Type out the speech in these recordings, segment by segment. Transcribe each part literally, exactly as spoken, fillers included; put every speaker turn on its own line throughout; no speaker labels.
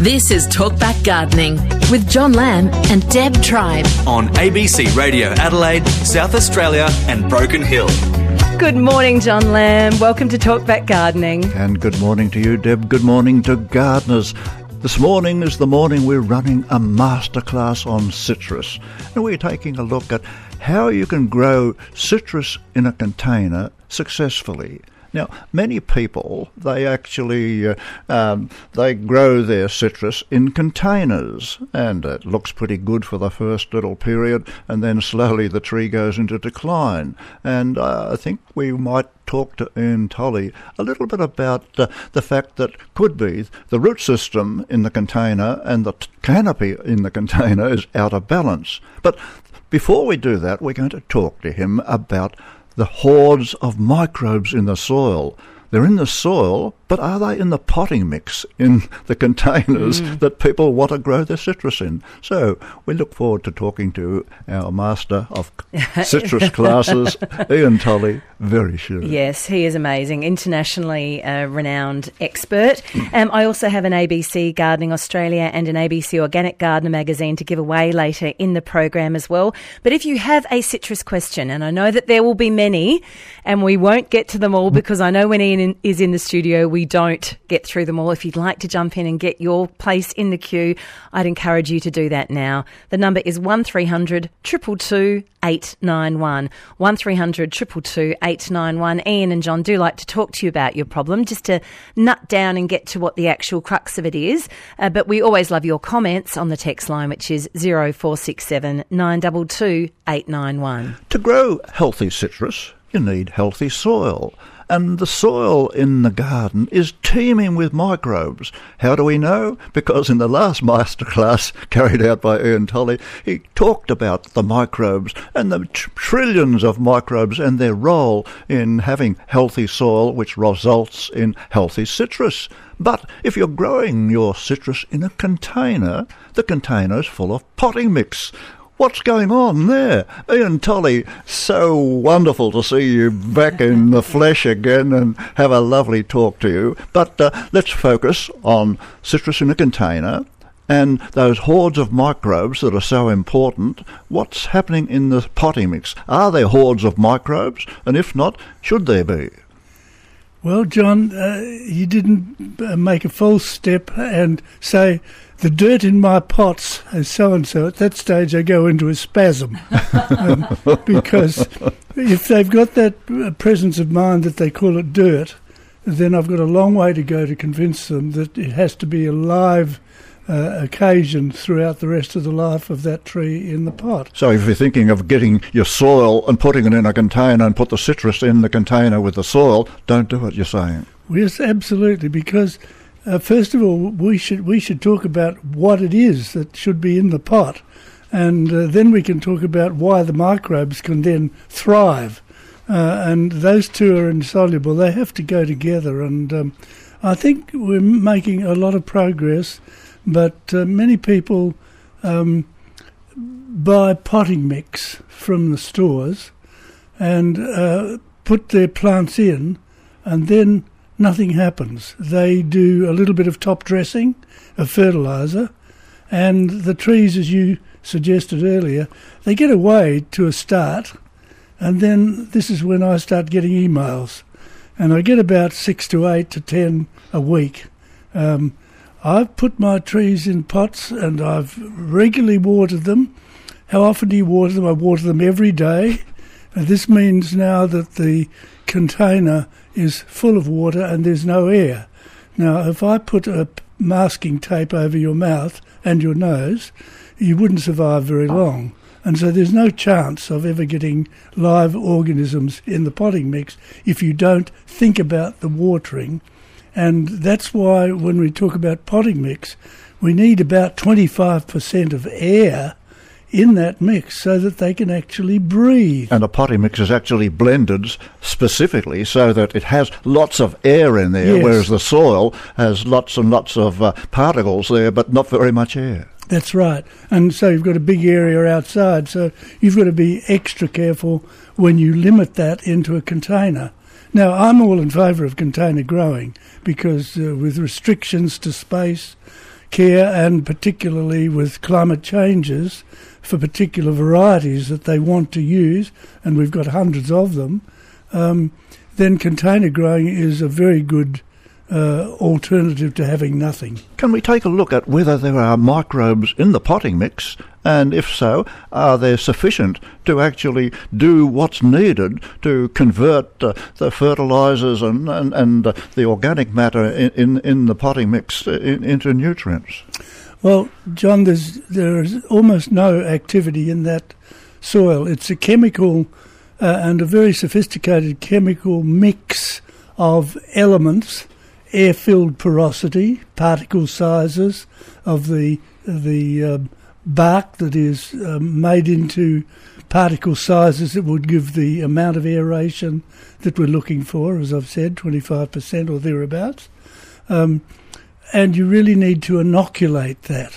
This is Talkback Gardening with John Lamb and Deb Tribe
on A B C Radio Adelaide, South Australia and Broken Hill.
Good morning, John Lamb. Welcome to Talkback Gardening.
And good morning to you, Deb. Good morning to gardeners. This morning is the morning we're running a masterclass on citrus. And we're taking a look at how you can grow citrus in a container successfully. Now, many people, they actually uh, um, they grow their citrus in containers, and it looks pretty good for the first little period, and then slowly the tree goes into decline. And uh, I think we might talk to Ian Tully a little bit about uh, the fact that could be the root system in the container and the t- canopy in the container is out of balance. But before we do that, we're going to talk to him about the hordes of microbes in the soil. They're in the soil, but are they in the potting mix in the containers mm. that people want to grow their citrus in? So we look forward to talking to our master of citrus classes, Ian Tully, very soon.
Yes, he is amazing, internationally uh, renowned expert. Um, I also have an A B C Gardening Australia and an A B C Organic Gardener magazine to give away later in the program as well. But if you have a citrus question, and I know that there will be many, and we won't get to them all because I know when Ian in, is in the studio, we don't get through them all. If you'd like to jump in and get your place in the queue, I'd encourage you to do that now. The number is one three hundred two two two eight nine one. one three hundred two two two eight nine one. Ian and John do like to talk to you about your problem, just to nut down and get to what the actual crux of it is. Uh, but we always love your comments on the text line, which is zero four six seven nine two two eight nine one.
To grow healthy citrus, you need healthy soil. And the soil in the garden is teeming with microbes. How do we know? Because in the last masterclass carried out by Ian Tully, he talked about the microbes and the tr- trillions of microbes and their role in having healthy soil, which results in healthy citrus. But if you're growing your citrus in a container, the container's full of potting mix. What's going on there? Ian Tully, so wonderful to see you back in the flesh again and have a lovely talk to you. But uh, let's focus on citrus in a container and those hordes of microbes that are so important. What's happening in the potting mix? Are there hordes of microbes? And if not, should there be?
Well, John, uh, you didn't uh, make a false step and say, the dirt in my pots is so-and-so. At that stage, I go into a spasm. um, because if they've got that presence of mind that they call it dirt, then I've got a long way to go to convince them that it has to be a live uh, occasion throughout the rest of the life of that tree in the pot.
So if you're thinking of getting your soil and putting it in a container and put the citrus in the container with the soil, don't do it, you're saying?
Yes, absolutely, because Uh, first of all, we should we should talk about what it is that should be in the pot, and uh, then we can talk about why the microbes can then thrive. Uh, and those two are insoluble; they have to go together. And um, I think we're making a lot of progress, but uh, many people um, buy potting mix from the stores and uh, put their plants in, and then nothing happens. They do a little bit of top dressing, of fertiliser, and the trees, as you suggested earlier, they get away to a start, and then this is when I start getting emails, and I get about six to eight to ten a week. Um, I've put my trees in pots and I've regularly watered them. How often do you water them? I water them every day. And this means now that the container is full of water and there's no air. Now, if I put a masking tape over your mouth and your nose, you wouldn't survive very long. And so there's no chance of ever getting live organisms in the potting mix if you don't think about the watering. And that's why when we talk about potting mix, we need about twenty-five percent of air in that mix so that they can actually breathe.
And a potting mix is actually blended specifically so that it has lots of air in there,
yes,
whereas the soil has lots and lots of uh, particles there, but not very much air.
That's right. And so you've got a big area outside, so you've got to be extra careful when you limit that into a container. Now, I'm all in favour of container growing because uh, with restrictions to space, care, and particularly with climate changes for particular varieties that they want to use, and we've got hundreds of them, um, then container growing is a very good uh, alternative to having nothing.
Can we take a look at whether there are microbes in the potting mix, and if so, are they sufficient to actually do what's needed to convert uh, the fertilisers and, and, and uh, the organic matter in, in, in the potting mix in, into nutrients?
Well, John, there's, there is almost no activity in that soil. It's a chemical uh, and a very sophisticated chemical mix of elements, air-filled porosity, particle sizes of the the uh, bark that is uh, made into particle sizes that would give the amount of aeration that we're looking for, as I've said, twenty-five percent or thereabouts. Um, and you really need to inoculate that.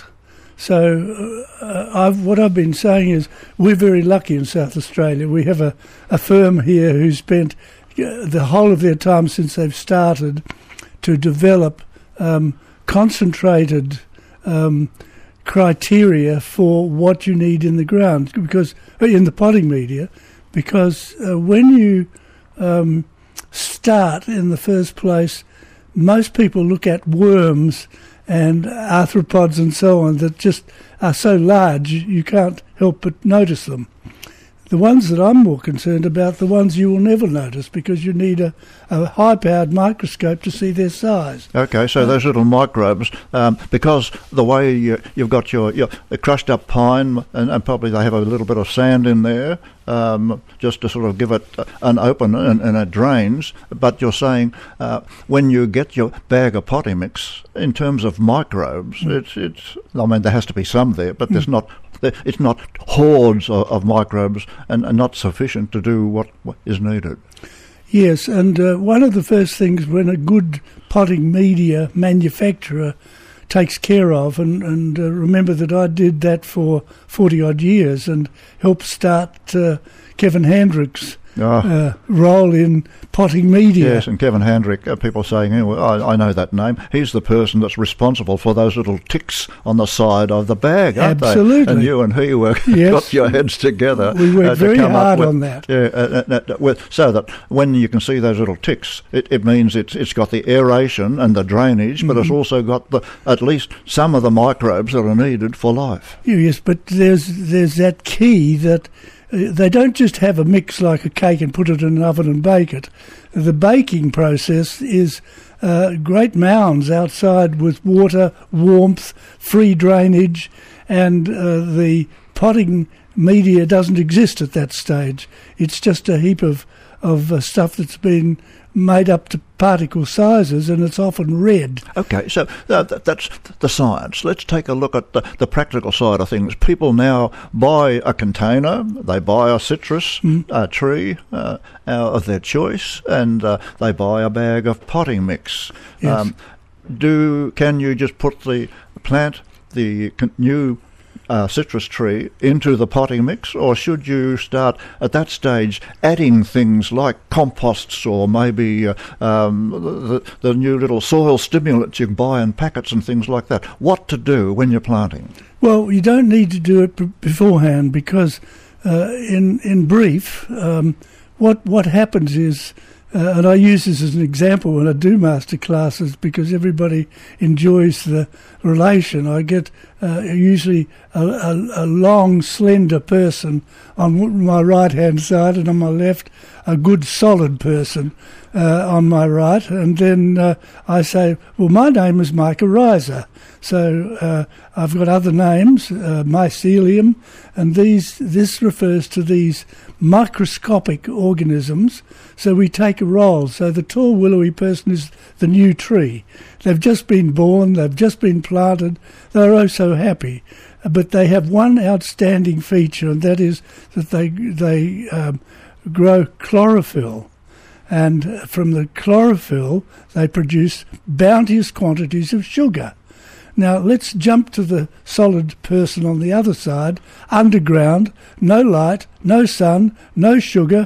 So uh, I've, what I've been saying is we're very lucky in South Australia. We have a, a firm here who spent uh, the whole of their time since they've started to develop um, concentrated um, criteria for what you need in the ground, because in the potting media, because uh, when you um, start in the first place, most people look at worms and arthropods and so on that just are so large you can't help but notice them. The ones that I'm more concerned about, the ones you will never notice because you need a, a high-powered microscope to see their size.
Okay, so uh, those little microbes, um, because the way you, you've got your, your crushed-up pine, and, and probably they have a little bit of sand in there, um, just to sort of give it an open and, and it drains, but you're saying uh, when you get your bag of potting mix, in terms of microbes, mm. it's, it's, I mean, there has to be some there, but mm. there's not... It's not hordes of, of microbes and, and not sufficient to do what, what is needed.
Yes, and uh, one of the first things when a good potting media manufacturer takes care of, and, and uh, remember that I did that for forty-odd years and helped start uh, Kevin Handrick's Oh. Uh, role in potting media.
Yes, and Kevin Handrick, uh, people saying, oh, I, I know that name. He's the person that's responsible for those little ticks on the side of the bag, aren't
Absolutely.
they? And you and he were
yes.
got your heads together.
We worked uh, very hard
with,
on that.
Yeah, uh, uh, uh, with, so that when you can see those little ticks, it, it means it's it's got the aeration and the drainage, mm-hmm. but it's also got the at least some of the microbes that are needed for life.
Yes, but there's there's that key that they don't just have a mix like a cake and put it in an oven and bake it. The baking process is uh, great mounds outside with water, warmth, free drainage, and uh, the potting media doesn't exist at that stage. It's just a heap of, of uh, stuff that's been made up to particle sizes, and it's often red.
Okay, so uh, th- that's the science. Let's take a look at the, the practical side of things. People now buy a container, they buy a citrus mm. uh, tree uh, of their choice, and uh, they buy a bag of potting mix.
Yes.
Um, do can you just put the plant the con- new Uh, citrus tree into the potting mix, or should you start at that stage adding things like composts or maybe uh, um, the, the new little soil stimulants you can buy in packets and things like that? What to do when you're planting?
Well, you don't need to do it b- beforehand because uh, in in brief, um, what what happens is, Uh, and I use this as an example when I do master classes because everybody enjoys the relation. I get uh, usually a, a, a long, slender person on my right-hand side, and on my left, a good, solid person uh, on my right. And then uh, I say, well, my name is Micah Reiser. So uh, I've got other names, uh, mycelium, and these this refers to these microscopic organisms. So we take a role. So the tall willowy person is the new tree. They've just been born, they've just been planted, they're oh so happy. But they have one outstanding feature, and that is that they, they um, grow chlorophyll. And from the chlorophyll, they produce bounteous quantities of sugar. Now, let's jump to the solid person on the other side, underground, no light, no sun, no sugar,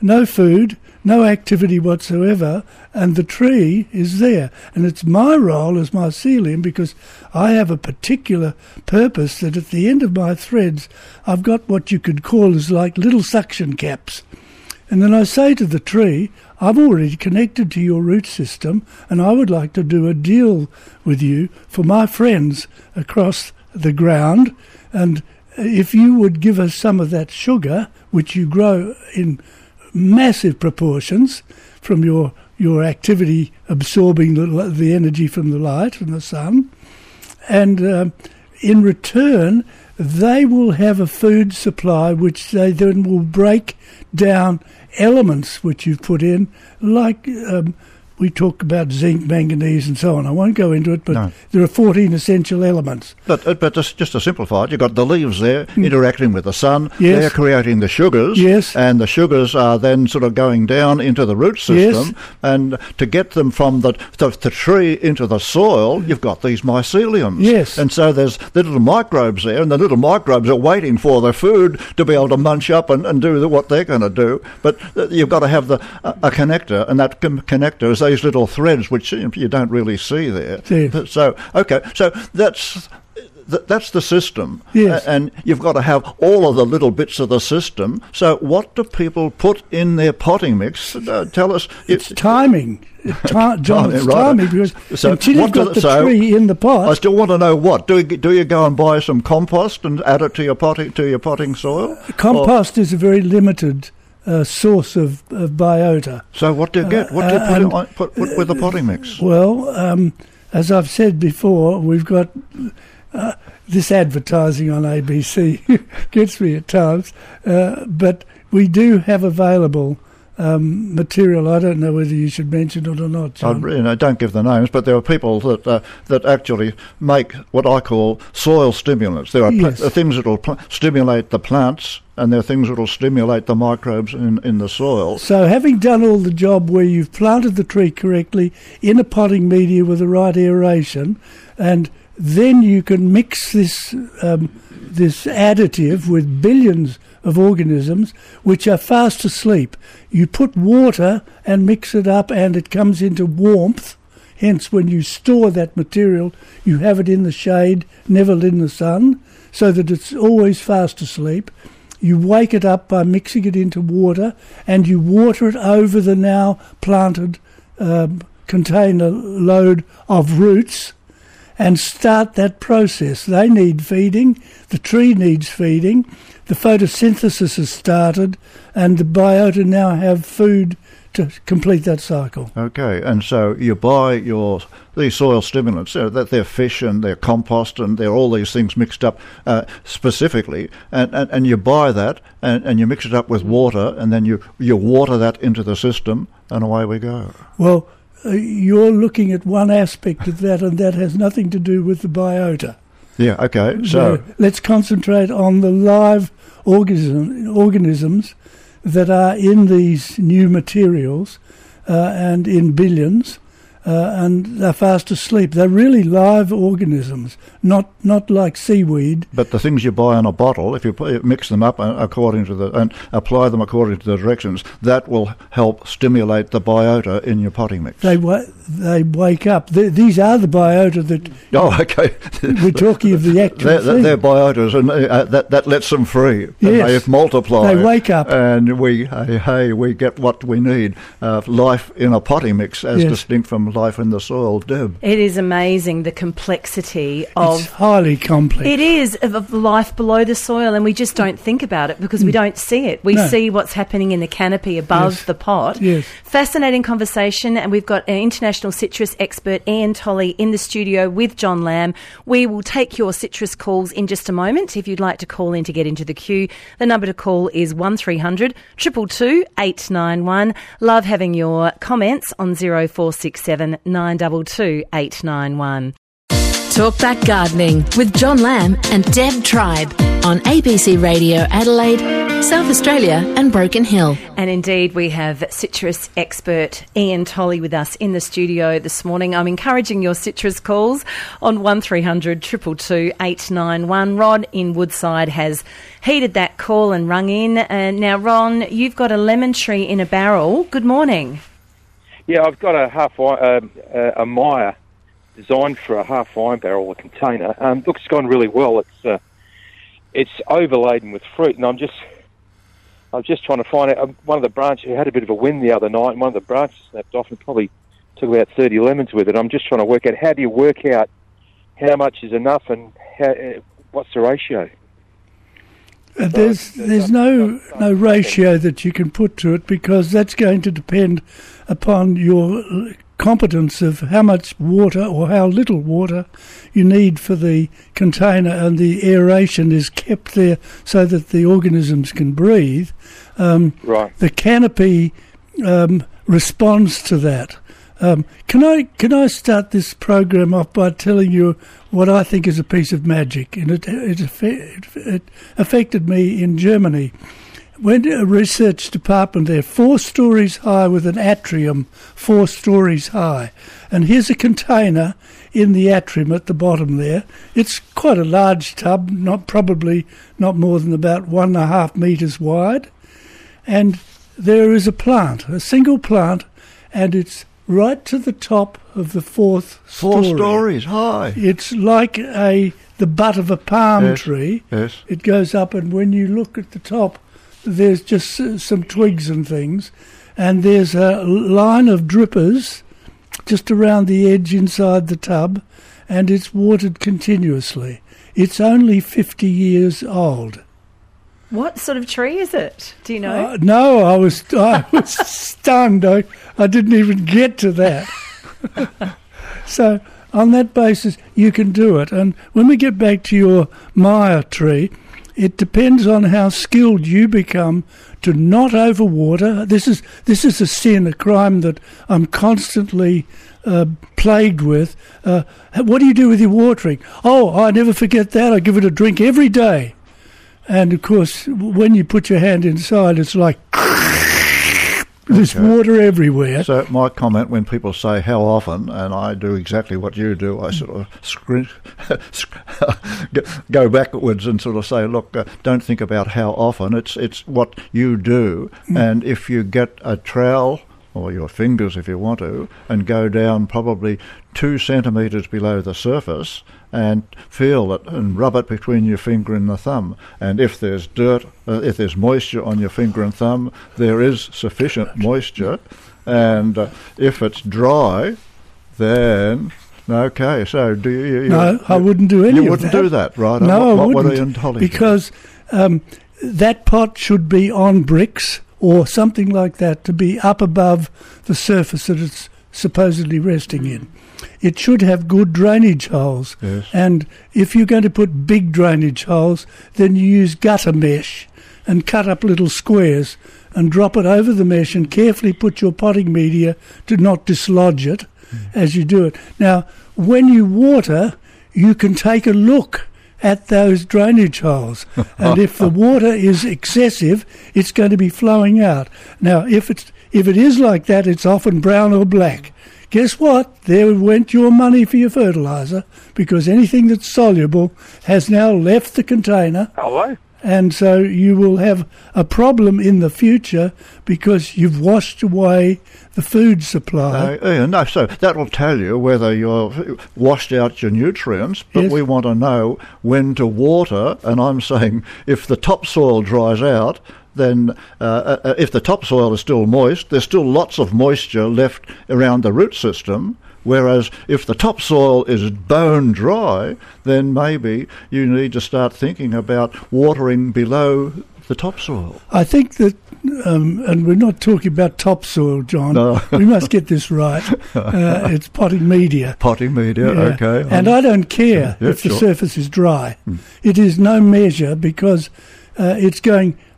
no food, no activity whatsoever, and the tree is there. And it's my role as mycelium, because I have a particular purpose that at the end of my threads I've got what you could call as like little suction caps. And then I say to the tree, I've already connected to your root system, and I would like to do a deal with you for my friends across the ground, and if you would give us some of that sugar, which you grow in massive proportions from your your activity absorbing the, the energy from the light from the sun, and um, in return they will have a food supply which they then will break down elements which you've put in, like um, we talk about zinc, manganese and so on. I won't go into it, but no. There are fourteen essential elements.
But but just, just to simplify it, you've got the leaves there mm. interacting with the sun.
Yes.
They're creating the sugars.
Yes.
And the sugars are then sort of going down into the root system.
Yes.
And to get them from the, the, the tree into the soil, you've got these myceliums.
Yes.
And so there's the little microbes there, and the little microbes are waiting for their food to be able to munch up and, and do the, what they're going to do. But you've got to have the a, a connector, and that com- connector is these little threads which you don't really see there.
Yes.
So, okay, so that's th- that's the system.
Yes.
A- and you've got to have all of the little bits of the system. So what do people put in their potting mix? Uh, tell us.
It's it, timing. Ti- John, it's
right.
timing, because
so
until you've got
do,
the
so
tree in the pot...
I still want to know what. Do you, do you go and buy some compost and add it to your potting, to your potting soil?
Compost or? is a very limited... Uh, source of, of biota.
So what do you get? What do you
uh,
put,
and,
in, on, put, put with the potting mix?
Well, um, as I've said before, we've got uh, this advertising on A B C gets me at times, uh, but we do have available um, material. I don't know whether you should mention it or not, John.
I, you know, don't give the names, but there are people that uh, that actually make what I call soil stimulants. There are
yes.
pl- things that will pl- stimulate the plants, and there are things that will stimulate the microbes in, in the soil.
So having done all the job where you've planted the tree correctly in a potting media with the right aeration, and then you can mix this um, this additive with billions of organisms which are fast asleep. You put water and mix it up and it comes into warmth. Hence, when you store that material, you have it in the shade, never in the sun, so that it's always fast asleep. You wake it up by mixing it into water, and you water it over the now planted um, container load of roots, and start that process. They need feeding, the tree needs feeding, the photosynthesis has started, and the biota now have food to complete that cycle.
Okay, and so you buy your these soil stimulants, uh, that they're fish and they're compost and they're all these things mixed up uh, specifically, and, and, and you buy that and, and you mix it up with water, and then you, you water that into the system, and away we go.
Well, uh, you're looking at one aspect of that, and that has nothing to do with the biota.
Yeah, okay, so...
so let's concentrate on the live organism, organisms that are in these new materials uh, and in billions, uh, and they're fast asleep. They're really live organisms, not not like seaweed.
But the things you buy in a bottle, if you put, mix them up according to the and apply them according to the directions, that will help stimulate the biota in your potting mix.
They wa- they wake up. They, these are the biota that.
Oh, okay.
We're talking of the actual
they're,
thing.
They're biotas, and uh, that that lets them free.
Yes.
And they multiply.
They wake up,
and we hey, hey we get what we need. Uh, life in a potting mix, as
yes.
distinct from life in the soil. Deb.
It is amazing the complexity of...
It's highly complex.
It is, of, of life below the soil, and we just don't think about it because we don't see it. We
No.
see what's happening in the canopy above
Yes.
the pot.
Yes.
Fascinating conversation, and we've got an international citrus expert, Ian Tolley, in the studio with John Lamb. We will take your citrus calls in just a moment. If you'd like to call in to get into the queue, the number to call is one three hundred, two two two, eight nine one. Love having your comments on zero four six seven, nine two two, eight nine one.
Talkback Gardening with John Lamb and Deb Tribe on A B C Radio Adelaide, South Australia and Broken Hill.
And indeed, we have citrus expert Ian Tolley with us in the studio this morning. I'm encouraging your citrus calls on one three hundred two two two eight nine one. Rod in Woodside has heeded that call and rung in. And now, Ron, you've got a lemon tree in a barrel. Good morning.
Yeah, I've got a half uh, a Maya designed for a half wine barrel, a container. Um, looks gone really well. It's uh, it's overladen with fruit, and I'm just I'm just trying to find out. Um, one of the branches had a bit of a wind the other night, and one of the branches snapped off, and probably took about thirty lemons with it. I'm just trying to work out how do you work out how much is enough and how, uh, what's the ratio.
Uh, there's there's no no ratio that you can put to it, because that's going to depend upon your competence of how much water or how little water you need for the container, and the aeration is kept there so that the organisms can breathe. Um,
right.
The canopy um, responds to that. Um, can I can I start this program off by telling you what I think is a piece of magic? And it it, it, it affected me in Germany. Went to a research department there, four stories high with an atrium, four stories high. And here's a container in the atrium at the bottom there. It's quite a large tub, not probably not more than about one and a half metres wide. And there is a plant, a single plant, and it's right to the top of the fourth
Four
story.
stories high.
It's like a the butt of a palm
Yes,
tree.
yes.
It goes up, and when you look at the top, there's just uh, some twigs and things, and there's a line of drippers just around the edge inside the tub, and it's watered continuously. It's only fifty years old.
What sort of tree is it? Do you know?
Uh, no, I was I was stunned. I, I didn't even get to that. So on that basis, you can do it. And when we get back to your Maya tree, it depends on how skilled you become to not overwater. This is this is a sin, a crime that I'm constantly uh, plagued with. Uh, what do you do with your watering? Oh, I never forget that. I give it a drink every day. And, of course, when you put your hand inside, it's like there's
Okay.
water everywhere.
So my comment when people say how often, and I do exactly what you do, I sort of screen, go backwards and sort of say, look, uh, don't think about how often, it's it's what you do.
Mm.
And if you get a trowel, or your fingers if you want to, and go down probably two centimetres below the surface and feel it and rub it between your finger and the thumb. And if there's dirt, uh, if there's moisture on your finger and thumb, there is sufficient moisture. And uh, if it's dry, then... Okay, so do you... you
No,
you,
I wouldn't do any
You
of
wouldn't
that.
do that, right?
No,
what,
I
what,
wouldn't.
What are you telling me?
Because um, that pot should be on bricks or something like that to be up above the surface that it's supposedly resting in. It should have good drainage holes.
Yes.
And if you're going to put big drainage holes, then you use gutter mesh and cut up little squares and drop it over the mesh and carefully put your potting media to not dislodge it mm. as you do it. Now, when you water, you can take a look at those drainage holes. And if the water is excessive, it's going to be flowing out. Now, if it's if it is like that, it's often brown or black. Guess what? There went your money for your fertiliser, because anything that's soluble has now left the container.
Hello?
And so you will have a problem in the future because you've washed away the food supply.
Uh, yeah, no, so that will tell you whether you've washed out your nutrients, but
Yes.
we want to know when to water, and I'm saying if the topsoil dries out, then uh, uh, if the topsoil is still moist, there's still lots of moisture left around the root system. Whereas if the topsoil is bone dry, then maybe you need to start thinking about watering below the topsoil.
I think that, um, and we're not talking about topsoil, John.
No.
We must get this right. Uh, it's potting media.
Potting media,
Yeah.
okay.
And I don't care
Yeah,
if the
sure.
surface is dry. It is no measure, because uh, it's going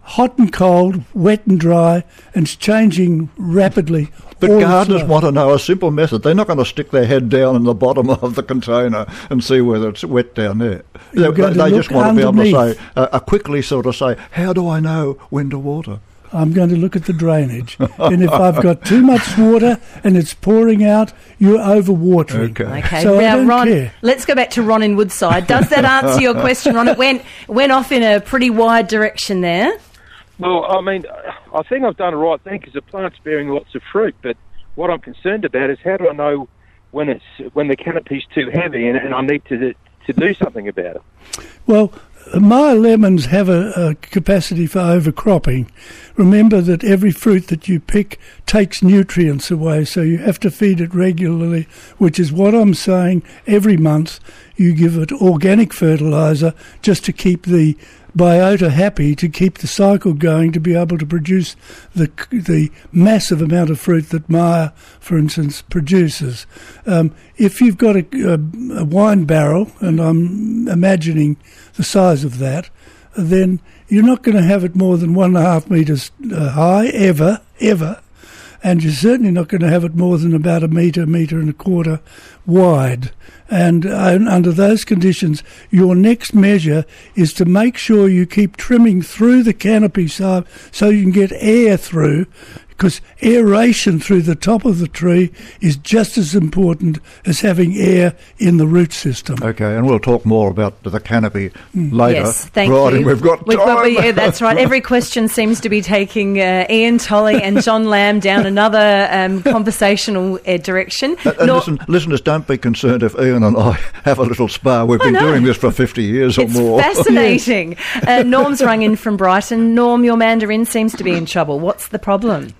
hot and cold, wet and dry, and it's changing rapidly.
But gardeners want to know a simple method. They're not going to stick their head down in the bottom of the container and see whether it's wet down there. They, they just want to
underneath.
be able to say, uh, uh, quickly sort of say, how do I know when to water?
I'm going to look at the drainage. And if I've got too much water and it's pouring out, you're overwatering.
Okay.
Okay,
So I
now
don't
Ron,
care.
let's go back to Ron in Woodside. Does that answer your question, Ron? It went went off in a pretty wide direction there.
Well, I mean, I think I've done the right thing because the plant's bearing lots of fruit. But what I'm concerned about is how do I know when it's when the canopy's too heavy and, and I need to to do something about it?
Well, my lemons have a, a capacity for overcropping. Remember that every fruit that you pick takes nutrients away, so you have to feed it regularly, which is what I'm saying. Every month you give it organic fertiliser just to keep the biota happy, to keep the cycle going, to be able to produce the the massive amount of fruit that Maya, for instance, produces. Um, if you've got a, a, a wine barrel, and I'm imagining the size of that, then you're not going to have it more than one and a half metres uh, high, ever, ever. And you're certainly not going to have it more than about a metre, metre and a quarter wide. And uh, under those conditions, your next measure is to make sure you keep trimming through the canopy side so you can get air through, because aeration through the top of the tree is just as important as having air in the root system.
Okay, and we'll talk more about the canopy later.
Yes, thank
right,
you.
And we've got
We've
time.
got, yeah, that's right. Every question seems to be taking uh, Ian Tolley and John Lamb down another um, conversational uh, direction.
And, and
Nor-
listen, listeners, don't be concerned if Ian and I have a little spar. We've
Oh,
been
no.
doing this for fifty years
it's
or more.
fascinating. uh, Norm's rung in from Brighton. Norm, your mandarin seems to be in trouble. What's the problem?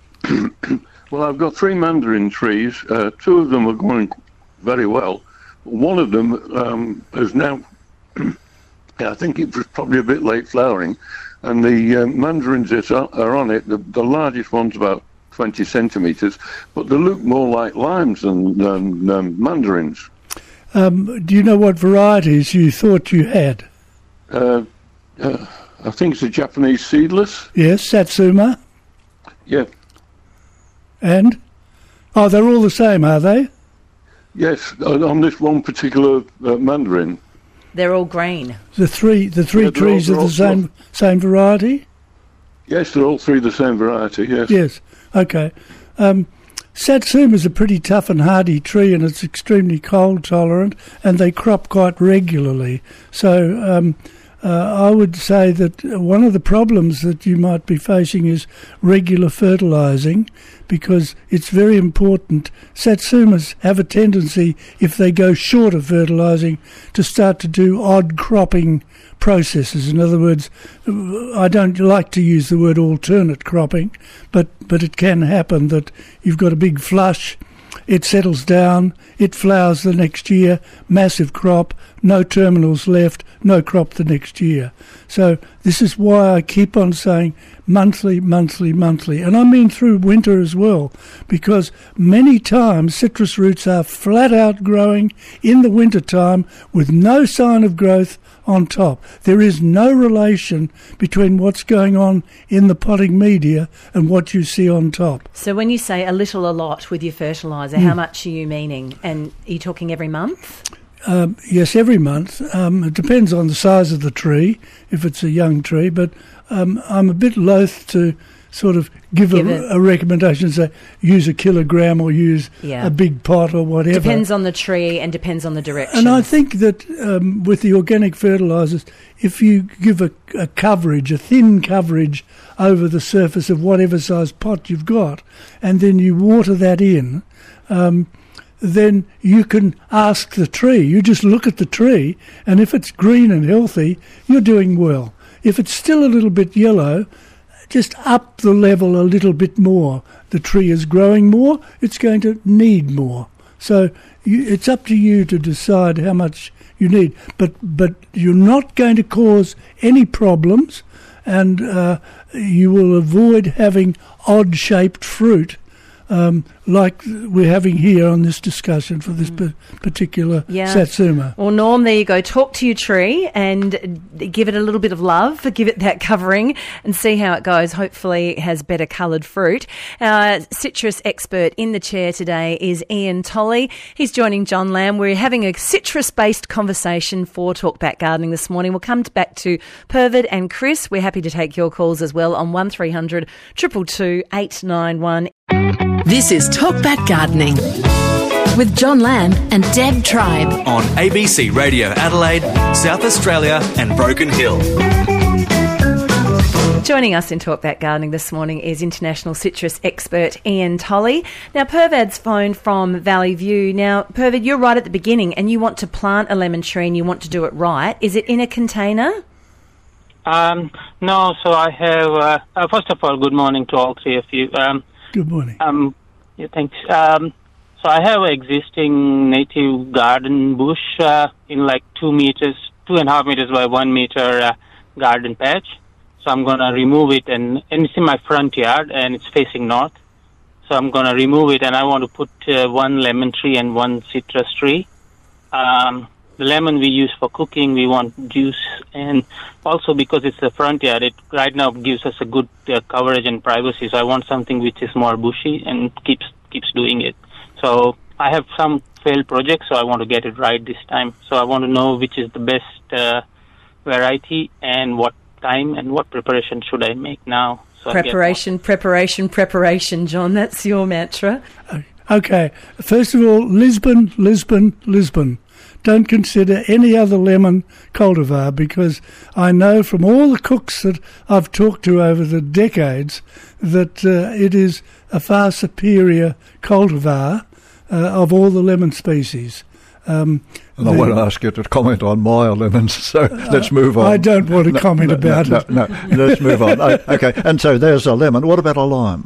Well, I've got three mandarin trees. Uh, two of them are going very well. One of them um, is now, I think it was probably a bit late flowering, and the uh, mandarins that are, are on it, the, the largest one's about twenty centimetres, but they look more like limes than, than um, mandarins.
Um, do you know what varieties you thought you had?
Uh, uh, I think it's a Japanese seedless.
Yes, Satsuma.
Yeah.
And? Oh, they're all the same, are they?
Yes, on this one particular uh, mandarin.
They're all green.
The three the three
Yeah, they're
trees
all-
are the
they're all-
same same variety?
Yes, they're all three the same variety, yes.
Yes. Okay. Um, Satsuma is a pretty tough and hardy tree, and it's extremely cold tolerant, and they crop quite regularly. So um, uh, I would say that one of the problems that you might be facing is regular fertilising, because it's very important. Satsumas have a tendency, if they go short of fertilising, to start to do odd cropping processes. In other words, I don't like to use the word alternate cropping, but, but it can happen that you've got a big flush, it settles down, it flowers the next year, massive crop, no terminals left, no crop the next year. So this is why I keep on saying monthly, monthly, monthly. And I mean through winter as well, because many times citrus roots are flat out growing in the winter time with no sign of growth on top. There is no relation between what's going on in the potting media and what you see on top.
So when you say a little, a lot with your fertiliser, how much are you meaning? And are you talking every month?
Um, yes, every month. Um, it depends on the size of the tree, if it's a young tree, but um, I'm a bit loath to sort of give,
Give
a,
it-
a recommendation, say use a kilogram or use
Yeah.
a big pot or whatever.
Depends on the tree and depends on the direction.
And I think that um, with the organic fertilisers, if you give a, a coverage, a thin coverage over the surface of whatever size pot you've got, and then you water that in, um, then you can ask the tree. You just look at the tree, and if it's green and healthy, you're doing well. If it's still a little bit yellow, just up the level a little bit more. The tree is growing more, it's going to need more. So you, it's up to you to decide how much you need. But but you're not going to cause any problems, and uh, you will avoid having odd-shaped fruit um, like we're having here on this discussion for this mm. particular
yeah.
satsuma.
Well, Norm, there you go. Talk to your tree and give it a little bit of love, give it that covering and see how it goes. Hopefully it has better coloured fruit. Our citrus expert in the chair today is Ian Tolley. He's joining John Lamb. We're having a citrus-based conversation for Talkback Gardening this morning. We'll come back to Pervid and Chris. We're happy to take your calls as well on one three hundred two two two eight nine one.
This is Talkback Gardening with John Lamb and Deb Tribe
on A B C Radio Adelaide, South Australia and Broken Hill.
Joining us in Talkback Gardening this morning is international citrus expert Ian Tolley. Now, Pervid's phoned from Valley View. Now, Pervid, you're right at the beginning and you want to plant a lemon tree and you want to do it right. Is it in a container?
Um, no, so I have, uh, uh, first of all, good morning to all three of you. Um,
good morning.
Um, yeah, thanks. Um, so I have an existing native garden bush uh, in like two meters, two and a half meters by one meter uh, garden patch. So I'm going to remove it, and, and it's in my front yard, and it's facing north. So I'm going to remove it, and I want to put uh, one lemon tree and one citrus tree. Um, the lemon we use for cooking, we want juice, and also because it's the front yard, it right now gives us a good uh, coverage and privacy. So I want something which is more bushy and keeps keeps doing it. So I have some failed projects, so I want to get it right this time. So I want to know which is the best uh, variety and what time and what preparation should I make now. So
preparation, preparation, preparation, John. That's your mantra.
Okay. First of all, Lisbon, Lisbon, Lisbon. Don't consider any other lemon cultivar, because I know from all the cooks that I've talked to over the decades that uh, it is a far superior cultivar uh, of all the lemon species. Um,
and I want to ask you to comment on Meyer lemons, so uh, let's move on.
I don't want to
no,
comment
no,
about
no,
it.
No, no, let's move on. Okay, and so there's a lemon. What about a lime?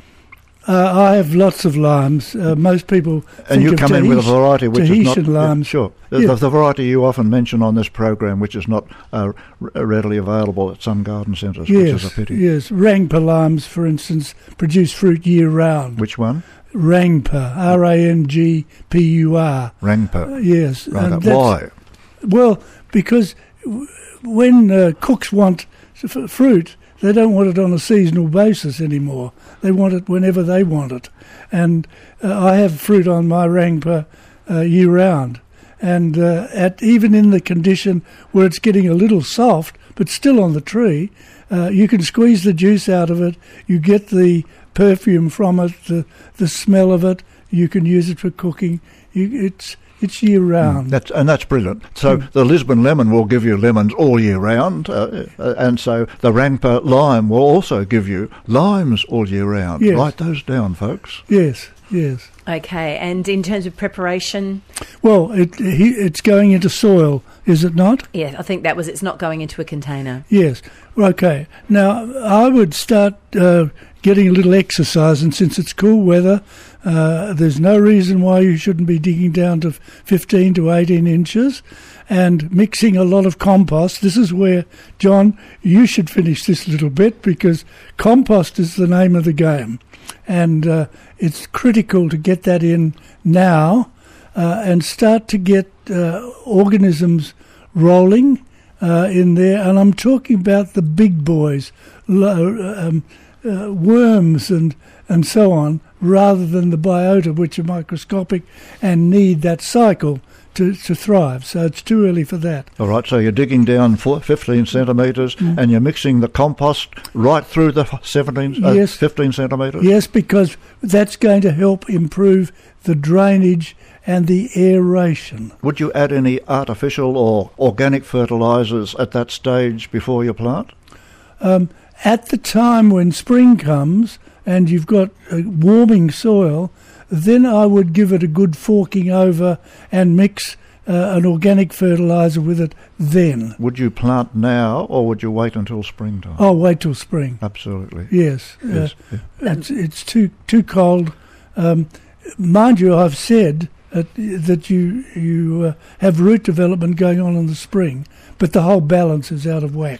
Uh, I have lots of limes. Uh, most people think
and you
of
come
Tahitian,
in with a variety which
Tahitian
is not
limes.
Yeah, sure. The,
Yeah.
the variety you often mention on this program, which is not uh, r- readily available at some garden centres,
Yes,
which is a pity.
yes. Rangpa limes, for instance, produce fruit year round.
Which one?
Rangpa, R A N G P U R.
Rangpa.
Uh, yes.
Right.
and that's-
Why?
Well, because w- when uh, cooks want f- fruit, they don't want it on a seasonal basis anymore. They want it whenever they want it. And uh, I have fruit on my Rangpa uh, year round. And uh, at even in the condition where it's getting a little soft, but still on the tree, uh, you can squeeze the juice out of it. You get the perfume from it, the the smell of it. You can use it for cooking. You, it's it's year round.
Mm, that's, and that's brilliant. So
Mm.
the Lisbon lemon will give you lemons all year round, uh, uh, and so the Rangpa lime will also give you limes all year round.
Yes.
Write those down, folks.
Yes, yes.
Okay, and in terms of preparation?
Well, it he, it's going into soil, is it not?
Yeah, I think that was, it's not going into a container.
Yes. Okay. Now, I would start uh, getting a little exercise, and since it's cool weather, uh, there's no reason why you shouldn't be digging down to fifteen to eighteen inches and mixing a lot of compost. This is where, John, you should finish this little bit, because compost is the name of the game. And uh, it's critical to get that in now uh, and start to get uh, organisms rolling uh, in there. And I'm talking about the big boys, lo- um, uh, worms and, and so on, rather than the biota, which are microscopic and need that cycle to, to thrive. So it's too early for that.
All right, so you're digging down for fifteen centimetres
Mm.
and you're mixing the compost right through the seventeen, uh,
Yes.
fifteen centimetres?
Yes, because that's going to help improve the drainage and the aeration.
Would you add any artificial or organic fertilisers at that stage before you plant?
Um, at the time when spring comes and you've got a warming soil, then I would give it a good forking over and mix uh, an organic fertiliser with it then.
Would you plant now or would you wait until springtime?
Oh, wait till spring.
Absolutely.
Yes.
Yes.
Uh, it's, it's too too cold. Um, mind you, I've said uh, that you, you uh, have root development going on in the spring, but the whole balance is out of whack.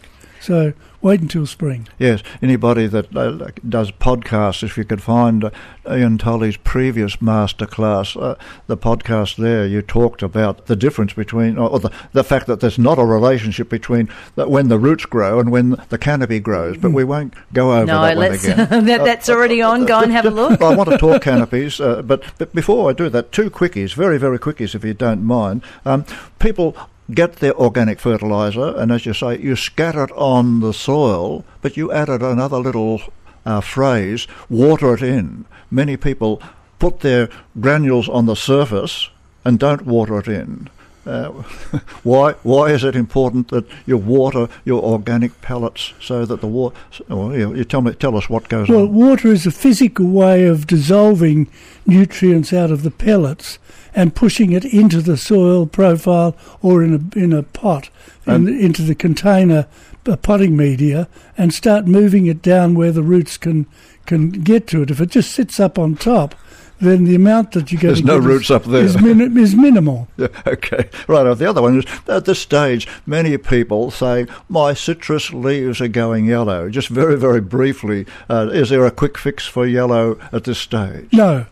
So wait until spring.
Yes, anybody that uh, does podcasts, if you could find uh, Ian Tolley's previous masterclass, uh, the podcast there, you talked about the difference between, or the, the fact that there's not a relationship between that when the roots grow and when the canopy grows, but we won't go over
no,
that one
let's,
again.
that, that's already uh, on. Go and have a look.
I want to talk canopies, uh, but, but before I do that, two quickies, very, very quickies if you don't mind. Um, people get their organic fertiliser, and as you say, you scatter it on the soil, but you added another little uh, phrase, water it in. Many people put their granules on the surface and don't water it in. Uh, why why is it important that you water your organic pellets so that the water... Well, you, you tell me, tell us what goes
well,
on.
Well, water is a physical way of dissolving nutrients out of the pellets and pushing it into the soil profile or in a in a pot, in, into the container uh, potting media, and start moving it down where the roots can can get to it. If it just sits up on top, then the amount that you get
There's no roots
is,
up there.
Is, min- is minimal.
Yeah, okay. Right. The other one is, at this stage, many people say, my citrus leaves are going yellow. Just very, very briefly, uh, is there a quick fix for yellow at this stage?
No.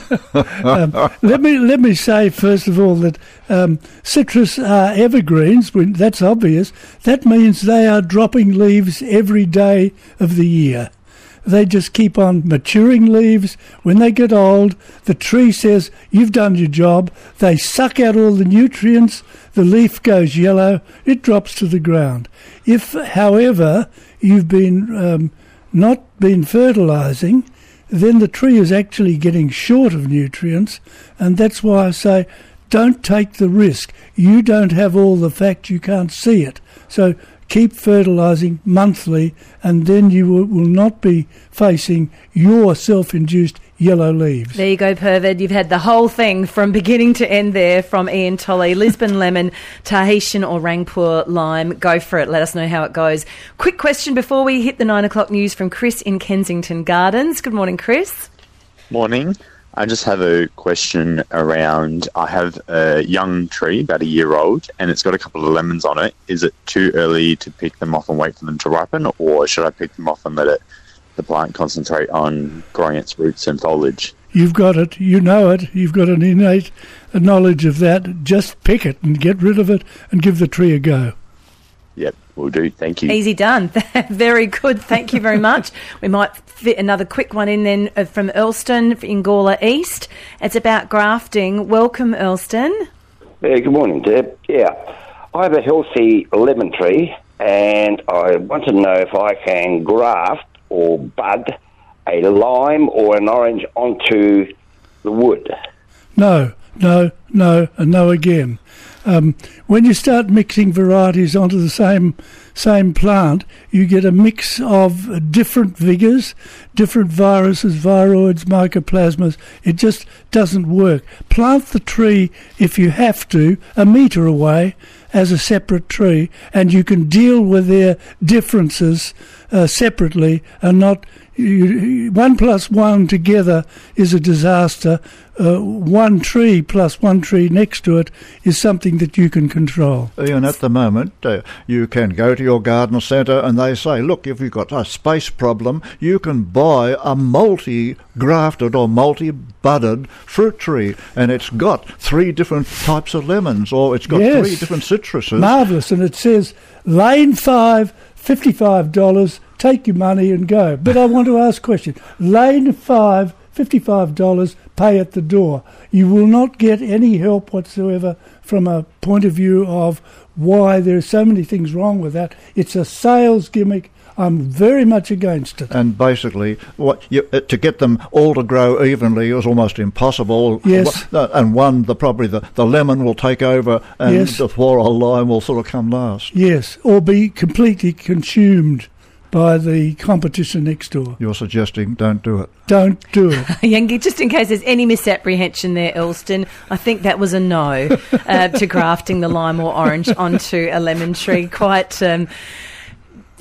um, let me let me say first of all that um, citrus are evergreens. When, that's obvious. That means they are dropping leaves every day of the year. They just keep on maturing leaves. When they get old, the tree says, you've done your job. They suck out all the nutrients. The leaf goes yellow. It drops to the ground. If, however, you've been um, not been fertilising, then the tree is actually getting short of nutrients, and that's why I say don't take the risk. You don't have all the facts, you can't see it. So keep fertilising monthly, and then you will, will not be facing your self-induced yellow leaves.
There you go, Perved. You've had the whole thing from beginning to end there from Ian Tolley. Lisbon lemon, Tahitian or Rangpur lime. Go for it. Let us know how it goes. Quick question before we hit the nine o'clock news from Chris in Kensington Gardens. Good morning, Chris.
Morning. I just have a question around, I have a young tree, about a year old, and it's got a couple of lemons on it. Is it too early to pick them off and wait for them to ripen, or should I pick them off and let it the plant concentrate on growing its roots and foliage?
You've got it. You know it. You've got an innate knowledge of that. Just pick it and get rid of it and give the tree a go.
Yep, will do. Thank you.
Easy done. Very good. Thank you very much. We might fit another quick one in then uh, from Earlston in Gawler East. It's about grafting. Welcome, Earlston.
Yeah, good morning, Deb. Yeah, I have a healthy lemon tree, and I want to know if I can graft or bud a lime or an orange onto the wood.
No, no, no, and no again. Um, when you start mixing varieties onto the same same plant, you get a mix of different vigours, different viruses, viroids, mycoplasmas. It just doesn't work. Plant the tree, if you have to, a metre away as a separate tree, and you can deal with their differences uh, separately and not... You, one plus one together is a disaster. Uh, one tree plus one tree next to it is something that you can control.
Ian, at the moment, uh, you can go to your garden centre and they say, look, if you've got a space problem, you can buy a multi-grafted or multi-budded fruit tree, and it's got three different types of lemons, or it's got
yes.
three different citruses.
Marvellous, and it says, Lane five, fifty-five dollars, take your money and go. But I want to ask a question. Lane five, fifty-five dollars, pay at the door. You will not get any help whatsoever from a point of view of why there are so many things wrong with that. It's a sales gimmick. I'm very much against it.
And basically, what you, uh, to get them all to grow evenly is almost impossible.
Yes.
Uh, and one, the probably the, the lemon will take over, and
yes.
the poor old lime will sort of come last.
Yes, or be completely consumed by the competition next door.
You're suggesting don't do it.
Don't do it.
Yangi, just in case there's any misapprehension there, Earlston, I think that was a no uh, to grafting the lime or orange onto a lemon tree. Quite... Um,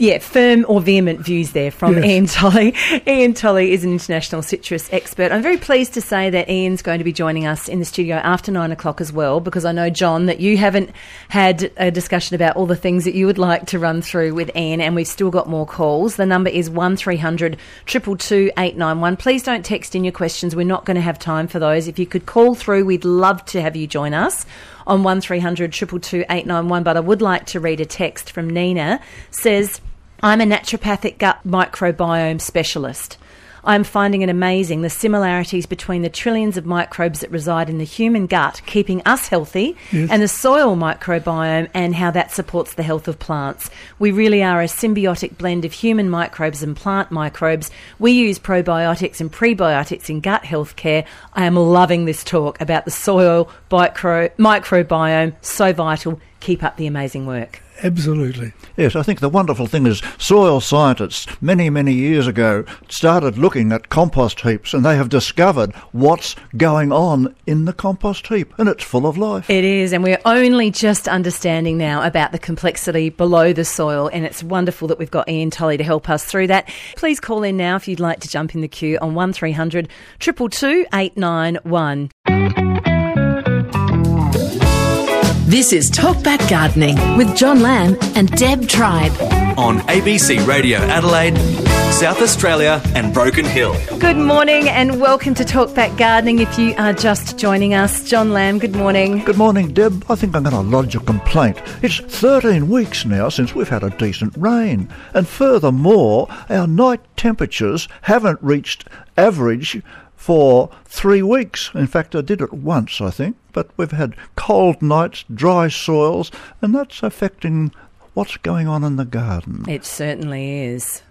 Yeah, firm or vehement views there from
Yes.
Ian Tolley. Ian Tolley is an international citrus expert. I'm very pleased to say that Ian's going to be joining us in the studio after nine o'clock as well, because I know, John, that you haven't had a discussion about all the things that you would like to run through with Ian, and we've still got more calls. The number is one three hundred two two two eight nine one. Please don't text in your questions. We're not going to have time for those. If you could call through, we'd love to have you join us on one three hundred two two two eight nine one. But I would like to read a text from Nina. Says, I'm a naturopathic gut microbiome specialist. I'm finding it amazing the similarities between the trillions of microbes that reside in the human gut, keeping us healthy,
Yes.
and the soil microbiome and how that supports the health of plants. We really are a symbiotic blend of human microbes and plant microbes. We use probiotics and prebiotics in gut health care. I am loving this talk about the soil micro- microbiome, so vital. Keep up the amazing work.
Absolutely.
Yes, I think the wonderful thing is soil scientists many, many years ago started looking at compost heaps, and they have discovered what's going on in the compost heap, and it's full of life.
It is, and we're only just understanding now about the complexity below the soil, and it's wonderful that we've got Ian Tolley to help us through that. Please call in now if you'd like to jump in the queue on one three hundred two two two eight nine one.
This is Talkback Gardening with John Lamb and Deb Tribe.
On A B C Radio Adelaide, South Australia and Broken Hill.
Good morning and welcome to Talkback Gardening. If you are just joining us, John Lamb, good morning.
Good morning, Deb. I think I'm going to lodge a complaint. It's thirteen weeks now since we've had a decent rain. And furthermore, our night temperatures haven't reached average for three weeks. In fact, I did it once, I think. But we've had cold nights, dry soils, and that's affecting what's going on in the garden.
It certainly is.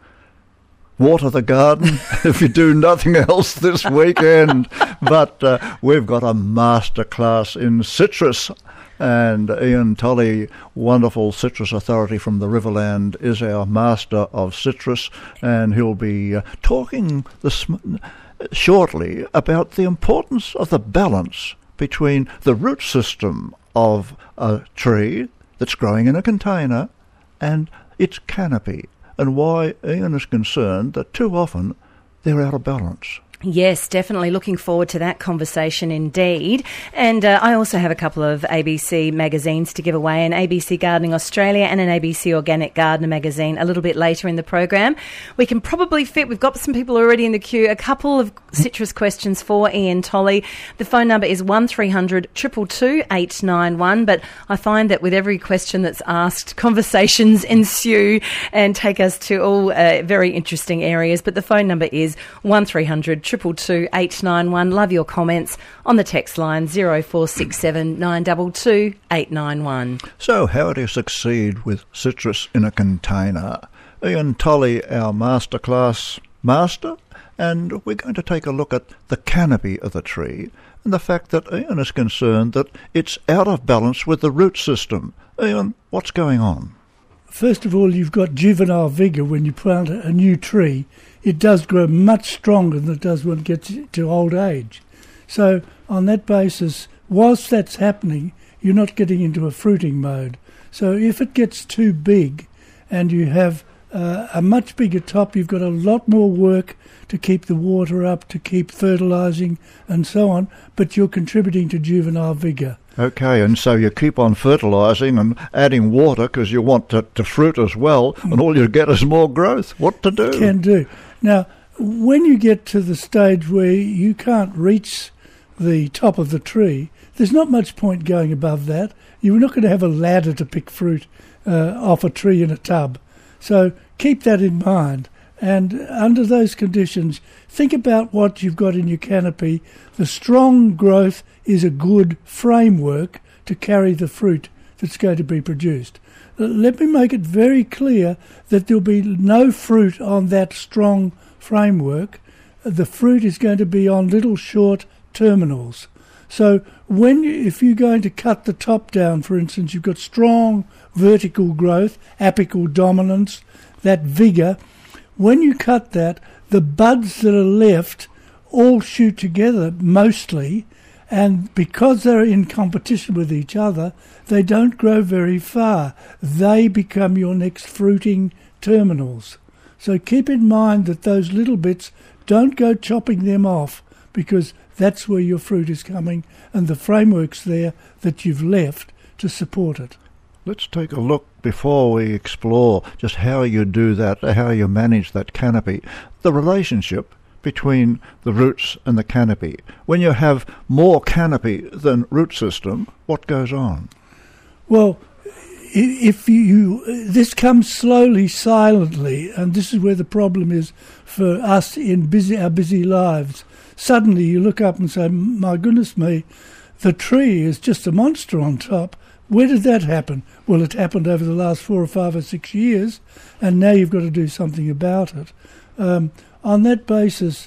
Water the garden if you do nothing else this weekend. But uh, we've got a masterclass in citrus, and Ian Tolley, wonderful citrus authority from the Riverland, is our master of citrus, and he'll be uh, talking this m- shortly about the importance of the balance between the root system of a tree that's growing in a container and its canopy, and why Ian is concerned that too often they're out of balance.
Yes, definitely looking forward to that conversation indeed. And uh, I also have a couple of A B C magazines to give away, an A B C Gardening Australia and an A B C Organic Gardener magazine a little bit later in the program. We can probably fit, we've got some people already in the queue, a couple of citrus questions for Ian Tolley. The phone number is one three hundred two two two eight nine one, but I find that with every question that's asked, conversations ensue and take us to all uh, very interesting areas. But the phone number is one three hundred two two two eight nine one. Love your comments on the text line zero four six seven nine two two eight nine one.
So how do you succeed with citrus in a container? Ian Tolley, our masterclass master, and we're going to take a look at the canopy of the tree and the fact that Ian is concerned that it's out of balance with the root system. Ian, what's going on?
First of all, you've got juvenile vigour when you plant a new tree. It does grow much stronger than it does when it gets to old age. So on that basis, whilst that's happening, you're not getting into a fruiting mode. So if it gets too big and you have uh, a much bigger top, you've got a lot more work to keep the water up, to keep fertilising and so on, but you're contributing to juvenile vigour.
Okay, and so you keep on fertilising and adding water because you want to, to fruit as well, and all you get is more growth. What to do?
Can do. Now, when you get to the stage where you can't reach the top of the tree, there's not much point going above that. You're not going to have a ladder to pick fruit uh, off a tree in a tub. So keep that in mind. And under those conditions, think about what you've got in your canopy. The strong growth is a good framework to carry the fruit that's going to be produced. Let me make it very clear that there'll be no fruit on that strong framework. The fruit is going to be on little short terminals. So when you, if you're going to cut the top down, for instance, you've got strong vertical growth, apical dominance, that vigour. When you cut that, the buds that are left all shoot together mostly, And because they're in competition with each other, they don't grow very far. They become your next fruiting terminals. So keep in mind that those little bits, don't go chopping them off, because that's where your fruit is coming and the framework's there that you've left to support it.
Let's take a look before we explore just how you do that, how you manage that canopy, the relationship between the roots and the canopy. When you have more canopy than root system, what goes on?
Well, if you, this comes slowly, silently, and this is where the problem is for us in busy our busy lives. Suddenly you look up and say, my goodness me, the tree is just a monster on top. Where did that happen? Well, it happened over the last four or five or six years, and now you've got to do something about it. Um, on that basis,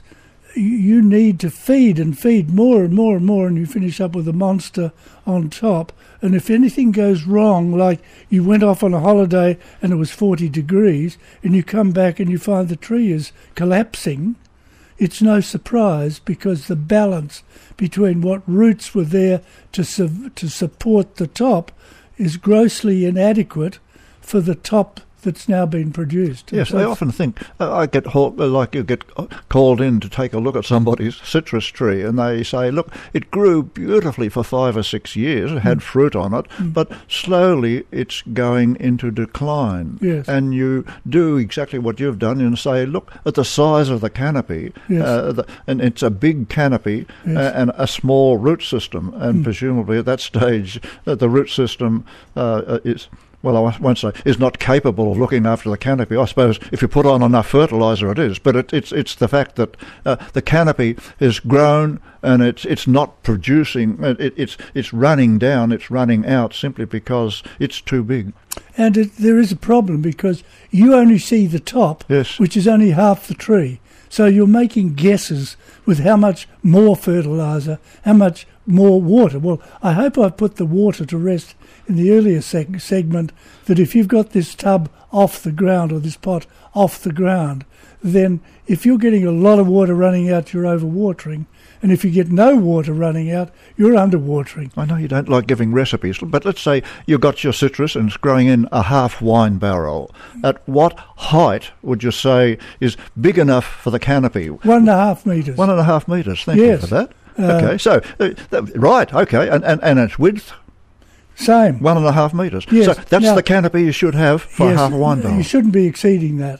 you need to feed and feed more and more and more, and you finish up with a monster on top. And if anything goes wrong, like you went off on a holiday and it was forty degrees, and you come back and you find the tree is collapsing, it's no surprise, because the balance between what roots were there to su- to support the top is grossly inadequate for the top that's now been produced.
Yes,
so
I often think, uh, I get ho- like you get called in to take a look at somebody's citrus tree, and they say, look, it grew beautifully for five or six years, it had mm. fruit on it, mm. but slowly it's going into decline.
Yes.
And you do exactly what you've done and say, look at the size of the canopy,
yes.
uh, the, and it's a big canopy
yes.
uh, and a small root system, and
mm.
presumably at that stage uh, the root system uh, is... well, I won't say, is not capable of looking after the canopy. I suppose if you put on enough fertiliser it is, but it, it's it's the fact that uh, the canopy is grown and it's it's not producing, it, it's it's running down, it's running out simply because it's too big.
And it, there is a problem, because you only see the top,
yes.
which is only half the tree. So you're making guesses with how much more fertiliser, how much more water. Well, I hope I've put the water to rest in the earlier seg- segment, that if you've got this tub off the ground or this pot off the ground, then if you're getting a lot of water running out, you're overwatering. And if you get no water running out, you're underwatering.
I know you don't like giving recipes, but let's say you've got your citrus and it's growing in a half wine barrel. At what height would you say is big enough for the canopy?
One and a half metres.
One and a half metres, thank
yes.
you for that.
Uh,
okay, so, uh, th- right, okay, and, and, and its width?
Same.
One and a half metres.
Yes.
So that's
now,
the canopy you should have for
yes,
half a wine barrel.
You shouldn't be exceeding that.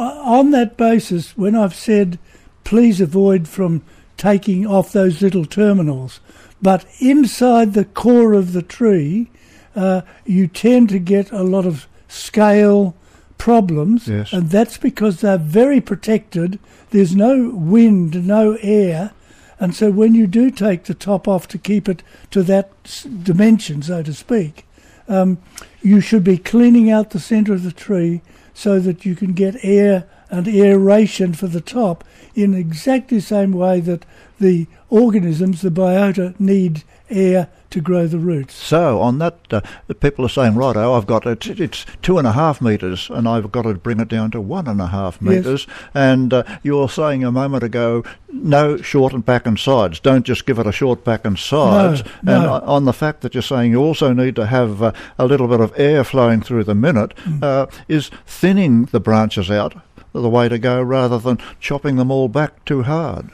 On that basis, when I've said please avoid from taking off those little terminals, but inside the core of the tree, uh, you tend to get a lot of scale problems,
yes.
and that's because they're very protected. There's no wind, no air, and so when you do take the top off to keep it to that dimension, so to speak, um, you should be cleaning out the centre of the tree so that you can get air and aeration for the top in exactly the same way that the organisms, the biota, need air to grow the roots.
So on that, uh, the people are saying, righto, I've got it, it's two and a half metres and I've got to bring it down to one and a half metres.
Yes.
And uh, you were saying a moment ago, no short and back and sides. Don't just give it a short back and sides.
No,
and
no.
on the fact that you're saying you also need to have uh, a little bit of air flowing through the minute, mm. uh, is thinning the branches out the way to go rather than chopping them all back too hard.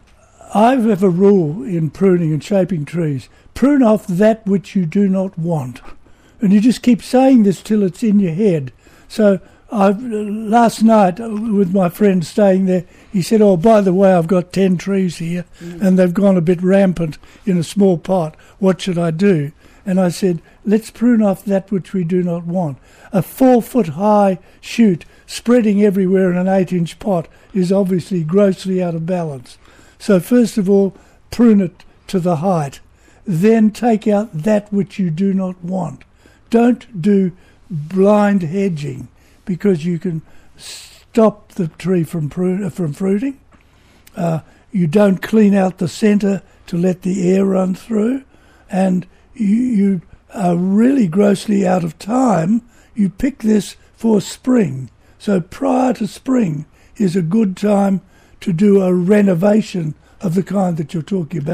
I have a rule in pruning and shaping trees. Prune off that which you do not want. And you just keep saying this till it's in your head. So I've, last night with my friend staying there, he said, oh, by the way, I've got ten trees here mm. and they've gone a bit rampant in a small pot. What should I do? And I said, let's prune off that which we do not want. A four-foot-high shoot spreading everywhere in an eight-inch pot is obviously grossly out of balance. So first of all, prune it to the height. Then take out that which you do not want. Don't do blind hedging, because you can stop the tree from prune, from fruiting. Uh, you don't clean out the centre to let the air run through, and you, you are really grossly out of time. You pick this for spring. So prior to spring is a good time to do a renovation of the kind that you're talking about,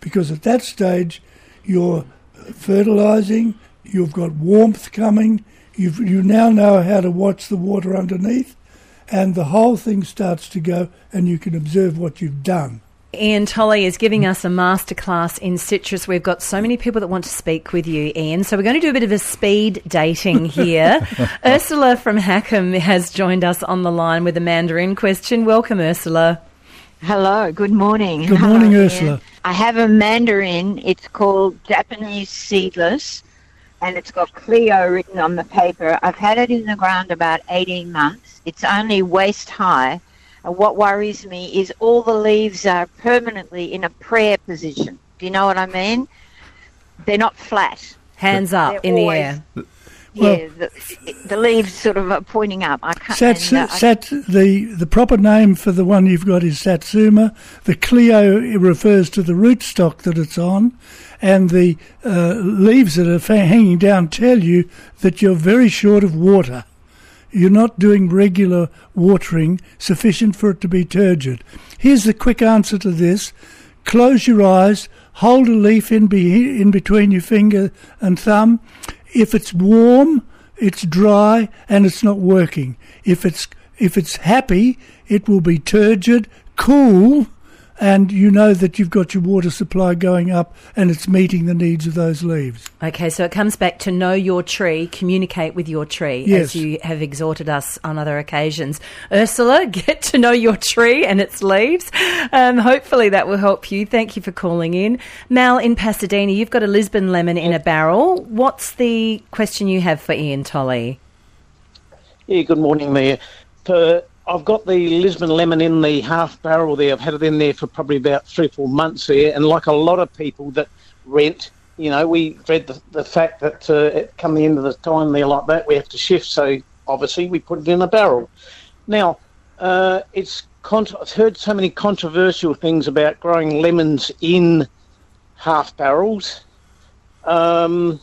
because at that stage you're fertilising, you've got warmth coming, you've, you now know how to watch the water underneath, and the whole thing starts to go, and you can observe what you've done.
Ian Tolley is giving us a masterclass in citrus. We've got so many people that want to speak with you, Ian. So we're going to do a bit of a speed dating here. Ursula from Hackham has joined us on the line with a mandarin question. Welcome, Ursula.
Hello, good morning.
Good
Hello,
morning,
Ian.
Ursula.
I have a mandarin. It's called Japanese Seedless, and it's got Clio written on the paper. I've had it in the ground about eighteen months. It's only waist high. And what worries me is all the leaves are permanently in a prayer position. Do you know what I mean? They're not flat.
Hands up
They're
in
always,
the air.
Yeah, well, the, the leaves sort of are pointing up. I can't.
Sats,
and, uh,
sat, the, the proper name for the one you've got is Satsuma. The Clio refers to the rootstock that it's on, and the uh, leaves that are fa- hanging down tell you that you're very short of water. You're not doing regular watering sufficient for it to be turgid. Here's the quick answer to this. Close your eyes, hold a leaf in, be- in between your finger and thumb. If it's warm, it's dry, and it's not working. If it's if it's happy, it will be turgid, cool, and you know that you've got your water supply going up and it's meeting the needs of those leaves.
Okay, so it comes back to know your tree, communicate with your tree,
yes.
as you have exhorted us on other occasions. Ursula, get to know your tree and its leaves. Um, hopefully that will help you. Thank you for calling in. Mal in Pasadena, you've got a Lisbon lemon in a barrel. What's the question you have for Ian Tolley?
Yeah, good morning there. For I've got the Lisbon lemon in the half barrel there. I've had it in there for probably about three or four months there. And like a lot of people that rent, you know, we dread the, the fact that uh, it come the end of the time there like that, we have to shift. So obviously we put it in a barrel. Now, uh, it's con- I've heard so many controversial things about growing lemons in half barrels. Um,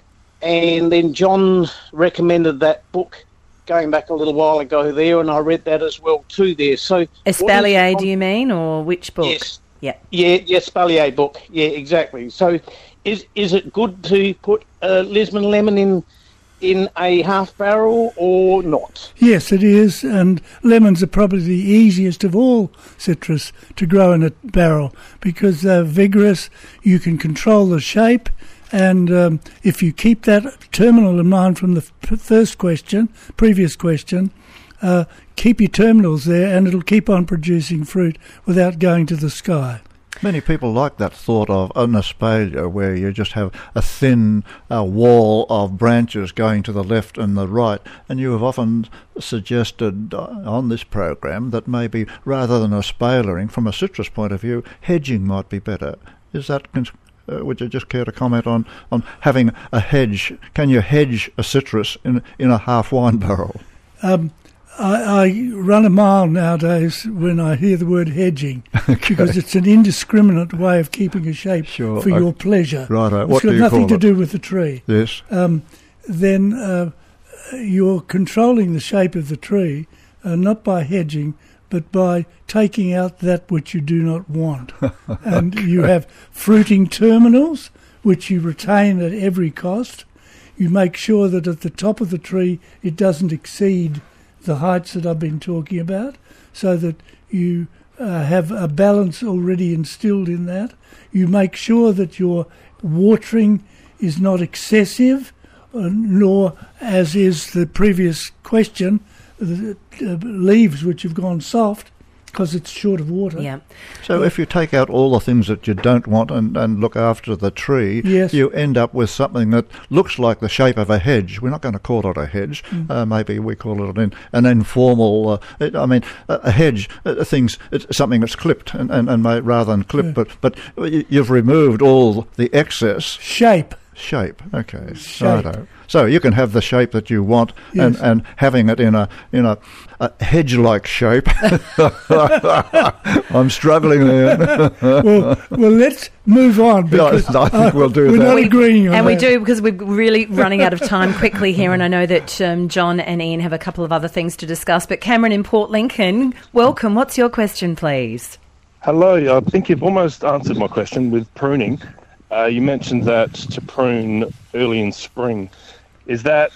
and then John recommended that book going back a little while ago there, and I read that as well too there. So
Espalier, do you mean, or which book?
Yes.
Yeah.
Yeah, yeah, Espalier book. Yeah, exactly. So is is it good to put a Lisbon lemon in in a half barrel or not?
Yes, it is, and lemons are probably the easiest of all citrus to grow in a barrel because they're vigorous, you can control the shape, and um, if you keep that terminal in mind from the f- first question, previous question, uh, keep your terminals there and it'll keep on producing fruit without going to the sky.
Many people like that thought of an espalier where you just have a thin uh, wall of branches going to the left and the right, and you have often suggested uh, on this program that maybe rather than espaliering, from a citrus point of view, hedging might be better. Is that... Cons- Uh, would you just care to comment on, on having a hedge? Can you hedge a citrus in in a half wine barrel?
Um, I, I run a mile nowadays when I hear the word hedging
Okay.
because it's an indiscriminate way of keeping a shape
Sure.
for
Okay.
your pleasure.
Righto.
It's
What
got
do you
nothing
call
to
it?
do with the tree.
Yes.
Um, then uh, you're controlling the shape of the tree, uh, not by hedging, but by taking out that which you do not want. And you have fruiting terminals, which you retain at every cost. You make sure that at the top of the tree it doesn't exceed the heights that I've been talking about, so that you uh, have a balance already instilled in that. You make sure that your watering is not excessive, uh, nor, as is the previous question, the uh, leaves which have gone soft because it's short of water.
Yeah.
So if you take out all the things that you don't want and, and look after the tree,
yes.
you end up with something that looks like the shape of a hedge. We're not going to call it a hedge. Mm. Uh, maybe we call it an, an informal, uh, it, I mean, a, a hedge, uh, things, it's something that's clipped and, and, and made, rather than clipped, yeah. but, but you've removed all the excess.
Shape.
Shape, okay.
Shape.
Righto. So you can have the shape that you want, yes. and, and having it in a in a, a hedge-like shape. I'm struggling there.
well, well, let's move on. Because,
yeah, I think we'll do
uh,
that.
We're not
we,
agreeing on
and
that.
we do, because we're really running out of time quickly here, and I know that um, John and Ian have a couple of other things to discuss. But Cameron in Port Lincoln, welcome. What's your question, please?
Hello, I think you've almost answered my question with pruning. Uh, you mentioned that to prune early in spring. Is that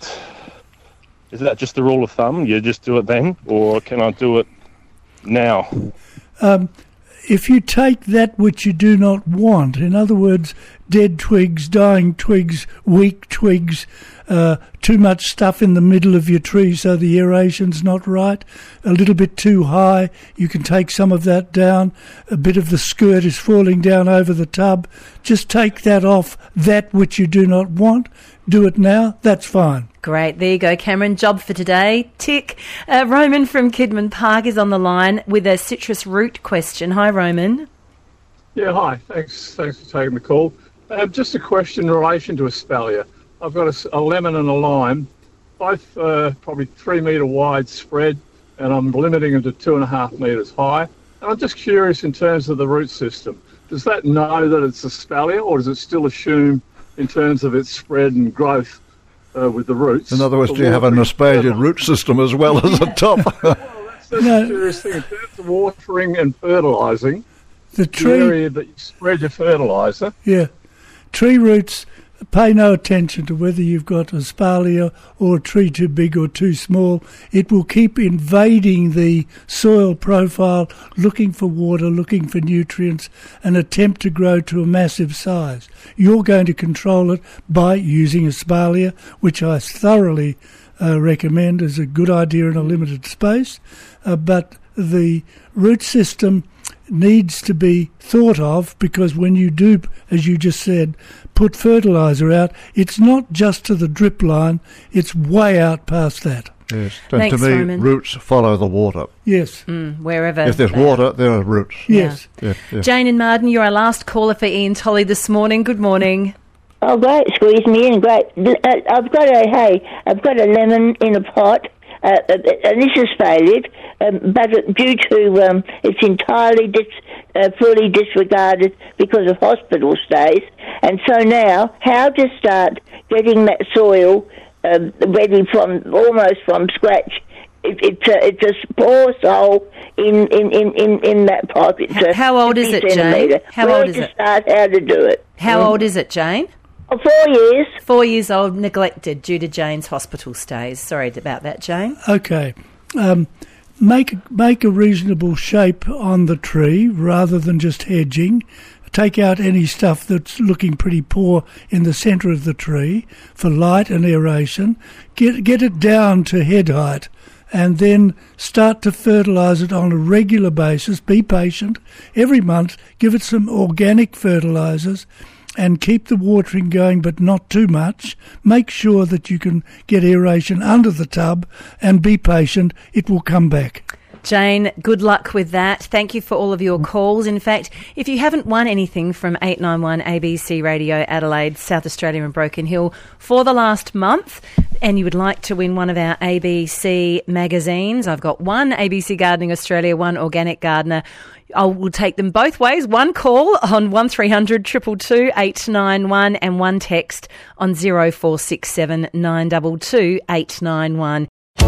is that just the rule of thumb? You just do it then, or can I do it now?
Um, if you take that which you do not want, in other words, dead twigs, dying twigs, weak twigs, uh, too much stuff in the middle of your tree so the aeration's not right, a little bit too high, you can take some of that down, a bit of the skirt is falling down over the tub, just take that off, that which you do not want, do it now, that's fine.
Great, there you go, Cameron. Job for today. Tick. Uh, Roman from Kidman Park is on the line with a citrus root question. Hi, Roman.
Yeah, hi. Thanks Thanks for taking the call. Uh, just a question in relation to Espalier. I've got a, a lemon and a lime, both uh, probably three metre wide spread, and I'm limiting them to two and a half metres high. And I'm just curious in terms of the root system. Does that know that it's Espalier, or does it still assume in terms of its spread and growth uh, with the roots?
In other words, do you have an Espalier root system as well as a top?
Well, that's, that's no. a curious thing. In terms of watering and fertilising,
the, tree,
the area that you spread your fertiliser.
Yeah. Tree roots, pay no attention to whether you've got Espalier or a tree too big or too small. It will keep invading the soil profile, looking for water, looking for nutrients, and attempt to grow to a massive size. You're going to control it by using Espalier, which I thoroughly uh, recommend as a good idea in a limited space. Uh, but the root system needs to be thought of, because when you do, as you just said, put fertiliser out, it's not just to the drip line, it's way out past that.
Yes, and
Thanks,
to me,
Roman.
roots follow the water.
Yes.
Mm, wherever.
If there's
they
water,
are.
there are roots.
Yes.
Yeah, yeah.
Jane and Marden, you're our last caller for Ian Tolley this morning. Good morning.
Oh, great, squeeze me in, great. Uh, I've got a, hey, I've got a lemon in a pot, uh, and this is failed, um, but due to um, it's entirely dis, uh, fully disregarded because of hospital stays, and so now how to start getting that soil uh, ready from almost from scratch. It, it's a it's a poor soul in in, in, in, in that pot. It's a
how old is it, Jane? How
Where
old is
to
it?
Start, how to do it?
How
Mm.
old is it, Jane?
Oh, four years.
Four years old, neglected due to Jane's hospital stays. Sorry about that, Jane.
Okay. Um, make, make a reasonable shape on the tree rather than just hedging. Take out any stuff that's looking pretty poor in the centre of the tree for light and aeration. Get, get it down to head height, and then start to fertilise it on a regular basis. Be patient. Every month, give it some organic fertilisers and keep the watering going, but not too much. Make sure that you can get aeration under the tub, and be patient. It will come back.
Jane, good luck with that. Thank you for all of your calls. In fact, if you haven't won anything from eight nine one A B C Radio Adelaide, South Australia and Broken Hill for the last month, and you would like to win one of our A B C magazines, I've got one A B C Gardening Australia, one Organic Gardener. I will take them both ways. One call on one three hundred two two two eight nine one and one text on zero four six seven nine two two eight nine one.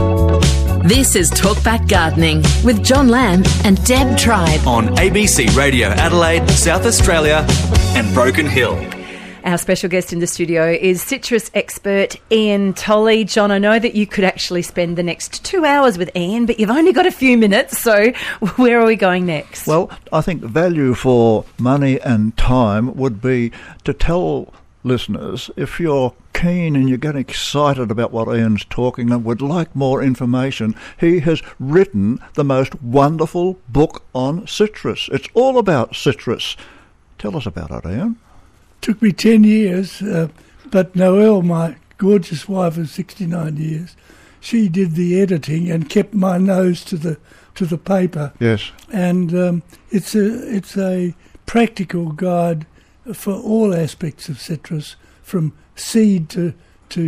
This is Talkback Gardening with John Lamb and Deb Tribe
on A B C Radio Adelaide, South Australia and Broken Hill.
Our special guest in the studio is citrus expert Ian Tolley. John, I know that you could actually spend the next two hours with Ian, but you've only got a few minutes, so where are we going next?
Well, I think value for money and time would be to tell listeners, if you're keen and you get excited about what Ian's talking and would like more information, he has written the most wonderful book on citrus. It's all about citrus. Tell us about it, Ian.
Took me ten years, uh, but Noelle, my gorgeous wife of sixty-nine years, she did the editing and kept my nose to the to the paper.
Yes.
And um, it's a it's a practical guide for all aspects of citrus, from seed to to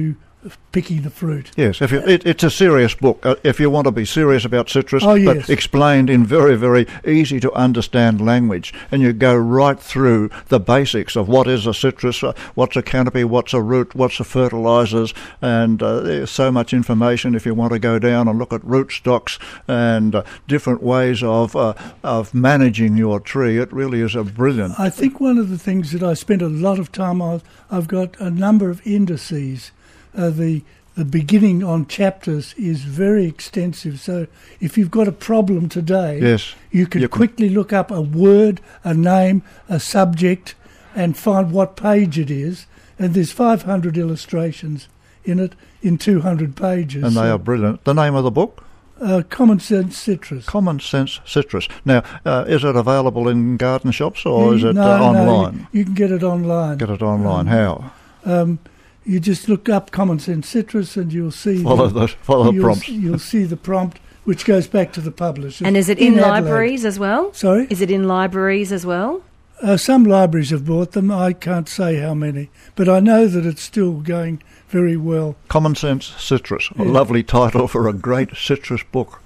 picking the fruit.
Yes, if you, it, it's a serious book. Uh, if you want to be serious about citrus,
Oh, yes.
but explained in very, very easy to understand language, and you go right through the basics of what is a citrus, uh, what's a canopy, what's a root, what's the fertilisers, and uh, there's so much information if you want to go down and look at rootstocks and uh, different ways of uh, of managing your tree. It really is a brilliant.
I think one of the things that I spent a lot of time on, I've got a number of indices. Uh, the the beginning on chapters is very extensive. So if you've got a problem today,
Yes.
you can
You can-
quickly look up a word, a name, a subject, and find what page it is. And there's five hundred illustrations in it in two hundred pages.
And they
So,
are brilliant. The name of the book?
uh, Common Sense Citrus.
Common Sense Citrus. Now, uh, is it available in garden shops or is it
no,
uh,
no,
online?
you, you can get it online.
Get it online.
Um,
How?
Um, you just look up Common Sense Citrus and you'll see
Follow
the,
the- follow the
you'll,
prompts.
You'll see the prompt, which goes back to the publisher.
And is it in,
Adelaide.
libraries as well?
Sorry?
Is it in libraries as well?
Uh, some libraries have bought them. I can't say how many, but I know that it's still going very well.
Common Sense Citrus. A
Yeah.
lovely title for a great citrus book.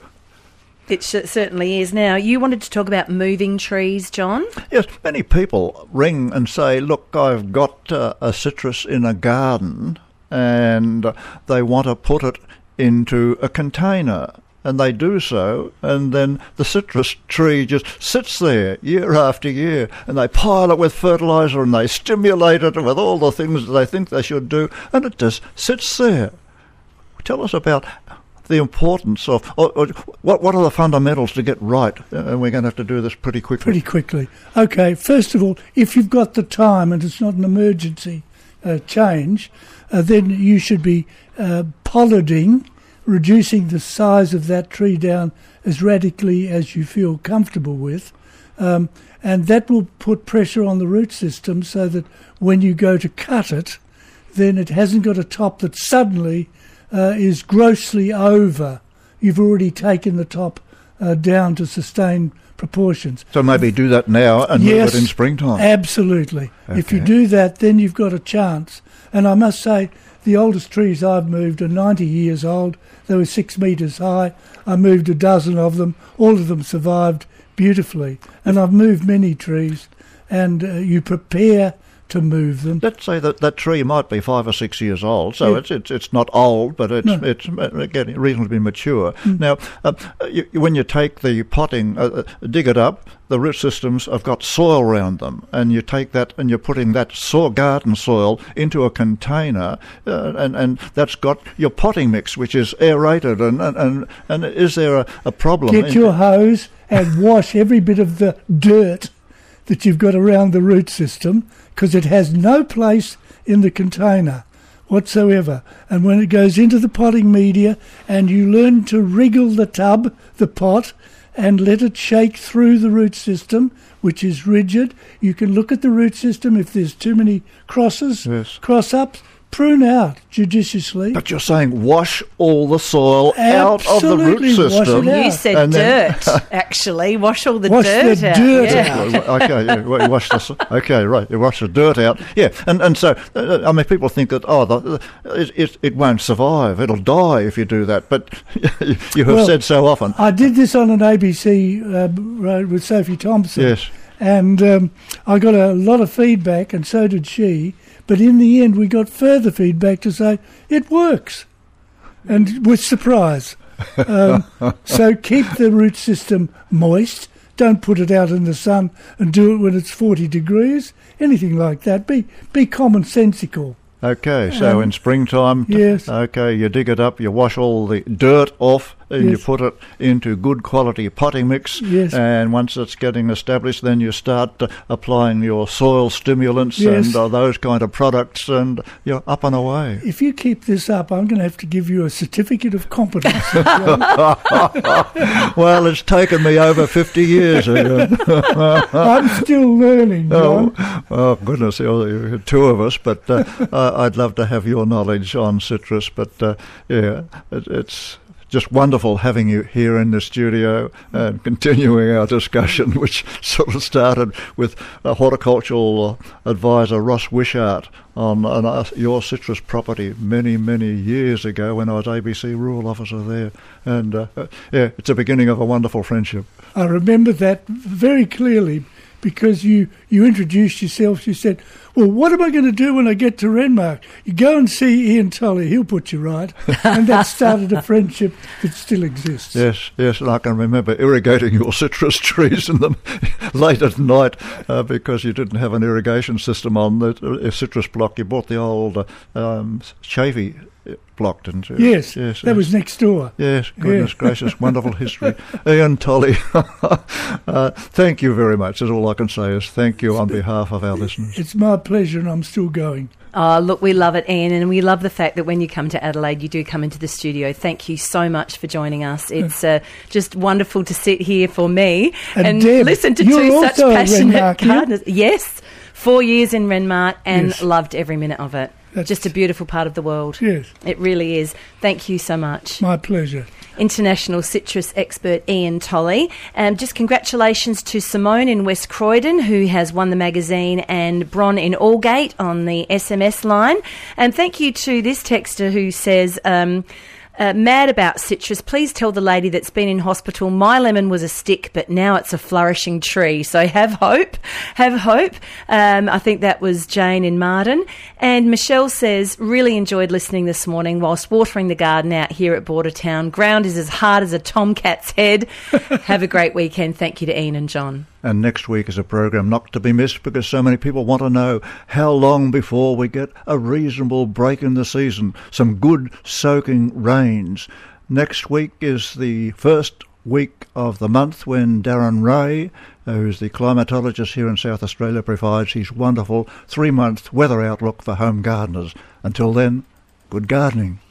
It sh- certainly is. Now, you wanted to talk about moving trees, John?
Yes, many people ring and say, look, I've got uh, a citrus in a garden and uh, they want to put it into a container. And they do so, and then the citrus tree just sits there year after year, and they pile it with fertiliser and they stimulate it with all the things that they think they should do, and it just sits there. Tell us about the importance of, or, or what what are the fundamentals to get right? And we're going to have to do this pretty quickly.
Pretty quickly. Okay, first of all, if you've got the time and it's not an emergency uh, change, uh, then you should be uh, pollarding, reducing the size of that tree down as radically as you feel comfortable with. Um, and that will put pressure on the root system so that when you go to cut it, then it hasn't got a top that suddenly uh, is grossly over. You've already taken the top uh, down to sustain proportions.
So maybe do that now and
Yes,
move it in springtime.
Absolutely. If you
Okay.
do that, then you've got a chance. And I must say, the oldest trees I've moved are ninety years old. They were six metres high. I moved a dozen of them. All of them survived beautifully. And I've moved many trees. And uh, you prepare to move them.
Let's say that that tree might be five or six years old, so
Yeah.
it's it's it's not old, but it's
No.
it's uh, getting reasonably mature.
Mm.
Now, uh, you, when you take the potting, uh, uh, dig it up, the root systems have got soil around them, and you take that and you're putting that soil, garden soil into a container, uh, and and that's got your potting mix, which is aerated. And and and, and is there a, a problem?
Get
in-
your hose and wash every bit of the dirt that you've got around the root system, because it has no place in the container whatsoever. And when it goes into the potting media and you learn to wriggle the tub, the pot, and let it shake through the root system, which is rigid, you can look at the root system. If there's too many crosses,
Yes.
cross-ups, prune out judiciously.
But you're saying wash all the soil out of the root
Absolutely, wash
system.
it out.
You said
And then-
dirt, actually. Wash all the
Wash
dirt
the
out.
dirt
yeah.
out.
okay, yeah, well, you wash the s- okay, right. You wash the dirt out. Yeah, and and so uh, I mean, people think that oh, the, the, it, it it won't survive. It'll die if you do that. But you have
Well,
said so often.
I did this on an A B C uh, road with Sophie Thompson.
Yes.
And um, I got a lot of feedback, and so did she. But in the end, we got further feedback to say it works, and with surprise. Um, so keep the root system moist. Don't put it out in the sun and do it when it's forty degrees. Anything like that. Be be commonsensical.
Okay, so
Um,
in springtime,
yes.
okay, you dig it up, you wash all the dirt off, and you
Yes.
put it into good quality potting mix.
Yes.
And once it's getting established, then you start uh, applying your soil stimulants
Yes.
and uh, those kind of products, and you're up and away.
If you keep this up, I'm going to have to give you a certificate of competence.
Well, it's taken me over fifty years. Ian.
I'm still learning, John.
Oh, oh goodness, you're, you're two of us, but uh, I- I'd love to have your knowledge on citrus. But uh, yeah, it, it's just wonderful having you here in the studio and continuing our discussion, which sort of started with a horticultural advisor, Ross Wishart, on, on uh, your citrus property many, many years ago when I was A B C rural officer there. And, uh, yeah, it's a beginning of a wonderful friendship.
I remember that very clearly because you, you introduced yourself. You said, well, what am I going to do when I get to Renmark? You go and see Ian Tolley, he'll put you right. And that started a friendship that still exists.
Yes, yes, and I can remember irrigating your citrus trees in them late at night uh, because you didn't have an irrigation system on the uh, citrus block. You bought the old uh, um, Chafee block, didn't you?
Yes,
yes
that
yes.
was next door.
Yes, goodness
yes.
gracious, wonderful history. Ian Tolley, uh, thank you very much. That's all I can say is thank you on behalf of our listeners.
It's my pleasure and I'm still going.
Oh, look, we love it, Ian, and we love the fact that when you come to Adelaide, you do come into the studio. Thank you so much for joining us. It's uh, just wonderful to sit here for me
and,
and
Deb,
listen to
you're
two such
also
passionate
Renmark,
gardeners. Yes, four years in Renmark and
Yes.
loved every minute of it.
That's
just a beautiful part of the world.
Yes.
It really is. Thank you so much.
My pleasure.
International citrus expert Ian Tolley. Um, just congratulations to Simone in West Croydon, who has won the magazine, and Bron in Aldgate on the S M S line. And thank you to this texter who says, um, uh, mad about citrus, please tell the lady that's been in hospital my lemon was a stick, but now it's a flourishing tree. So have hope, have hope. Um, I think that was Jane in Marden. And Michelle says, really enjoyed listening this morning whilst watering the garden out here at Bordertown. Ground is as hard as a tomcat's head. Have a great weekend. Thank you to Ian and John.
And next week is a program not to be missed because so many people want to know how long before we get a reasonable break in the season, some good soaking rains. Next week is the first week of the month when Darren Ray, who's the climatologist here in South Australia, provides his wonderful three-month weather outlook for home gardeners. Until then, good gardening.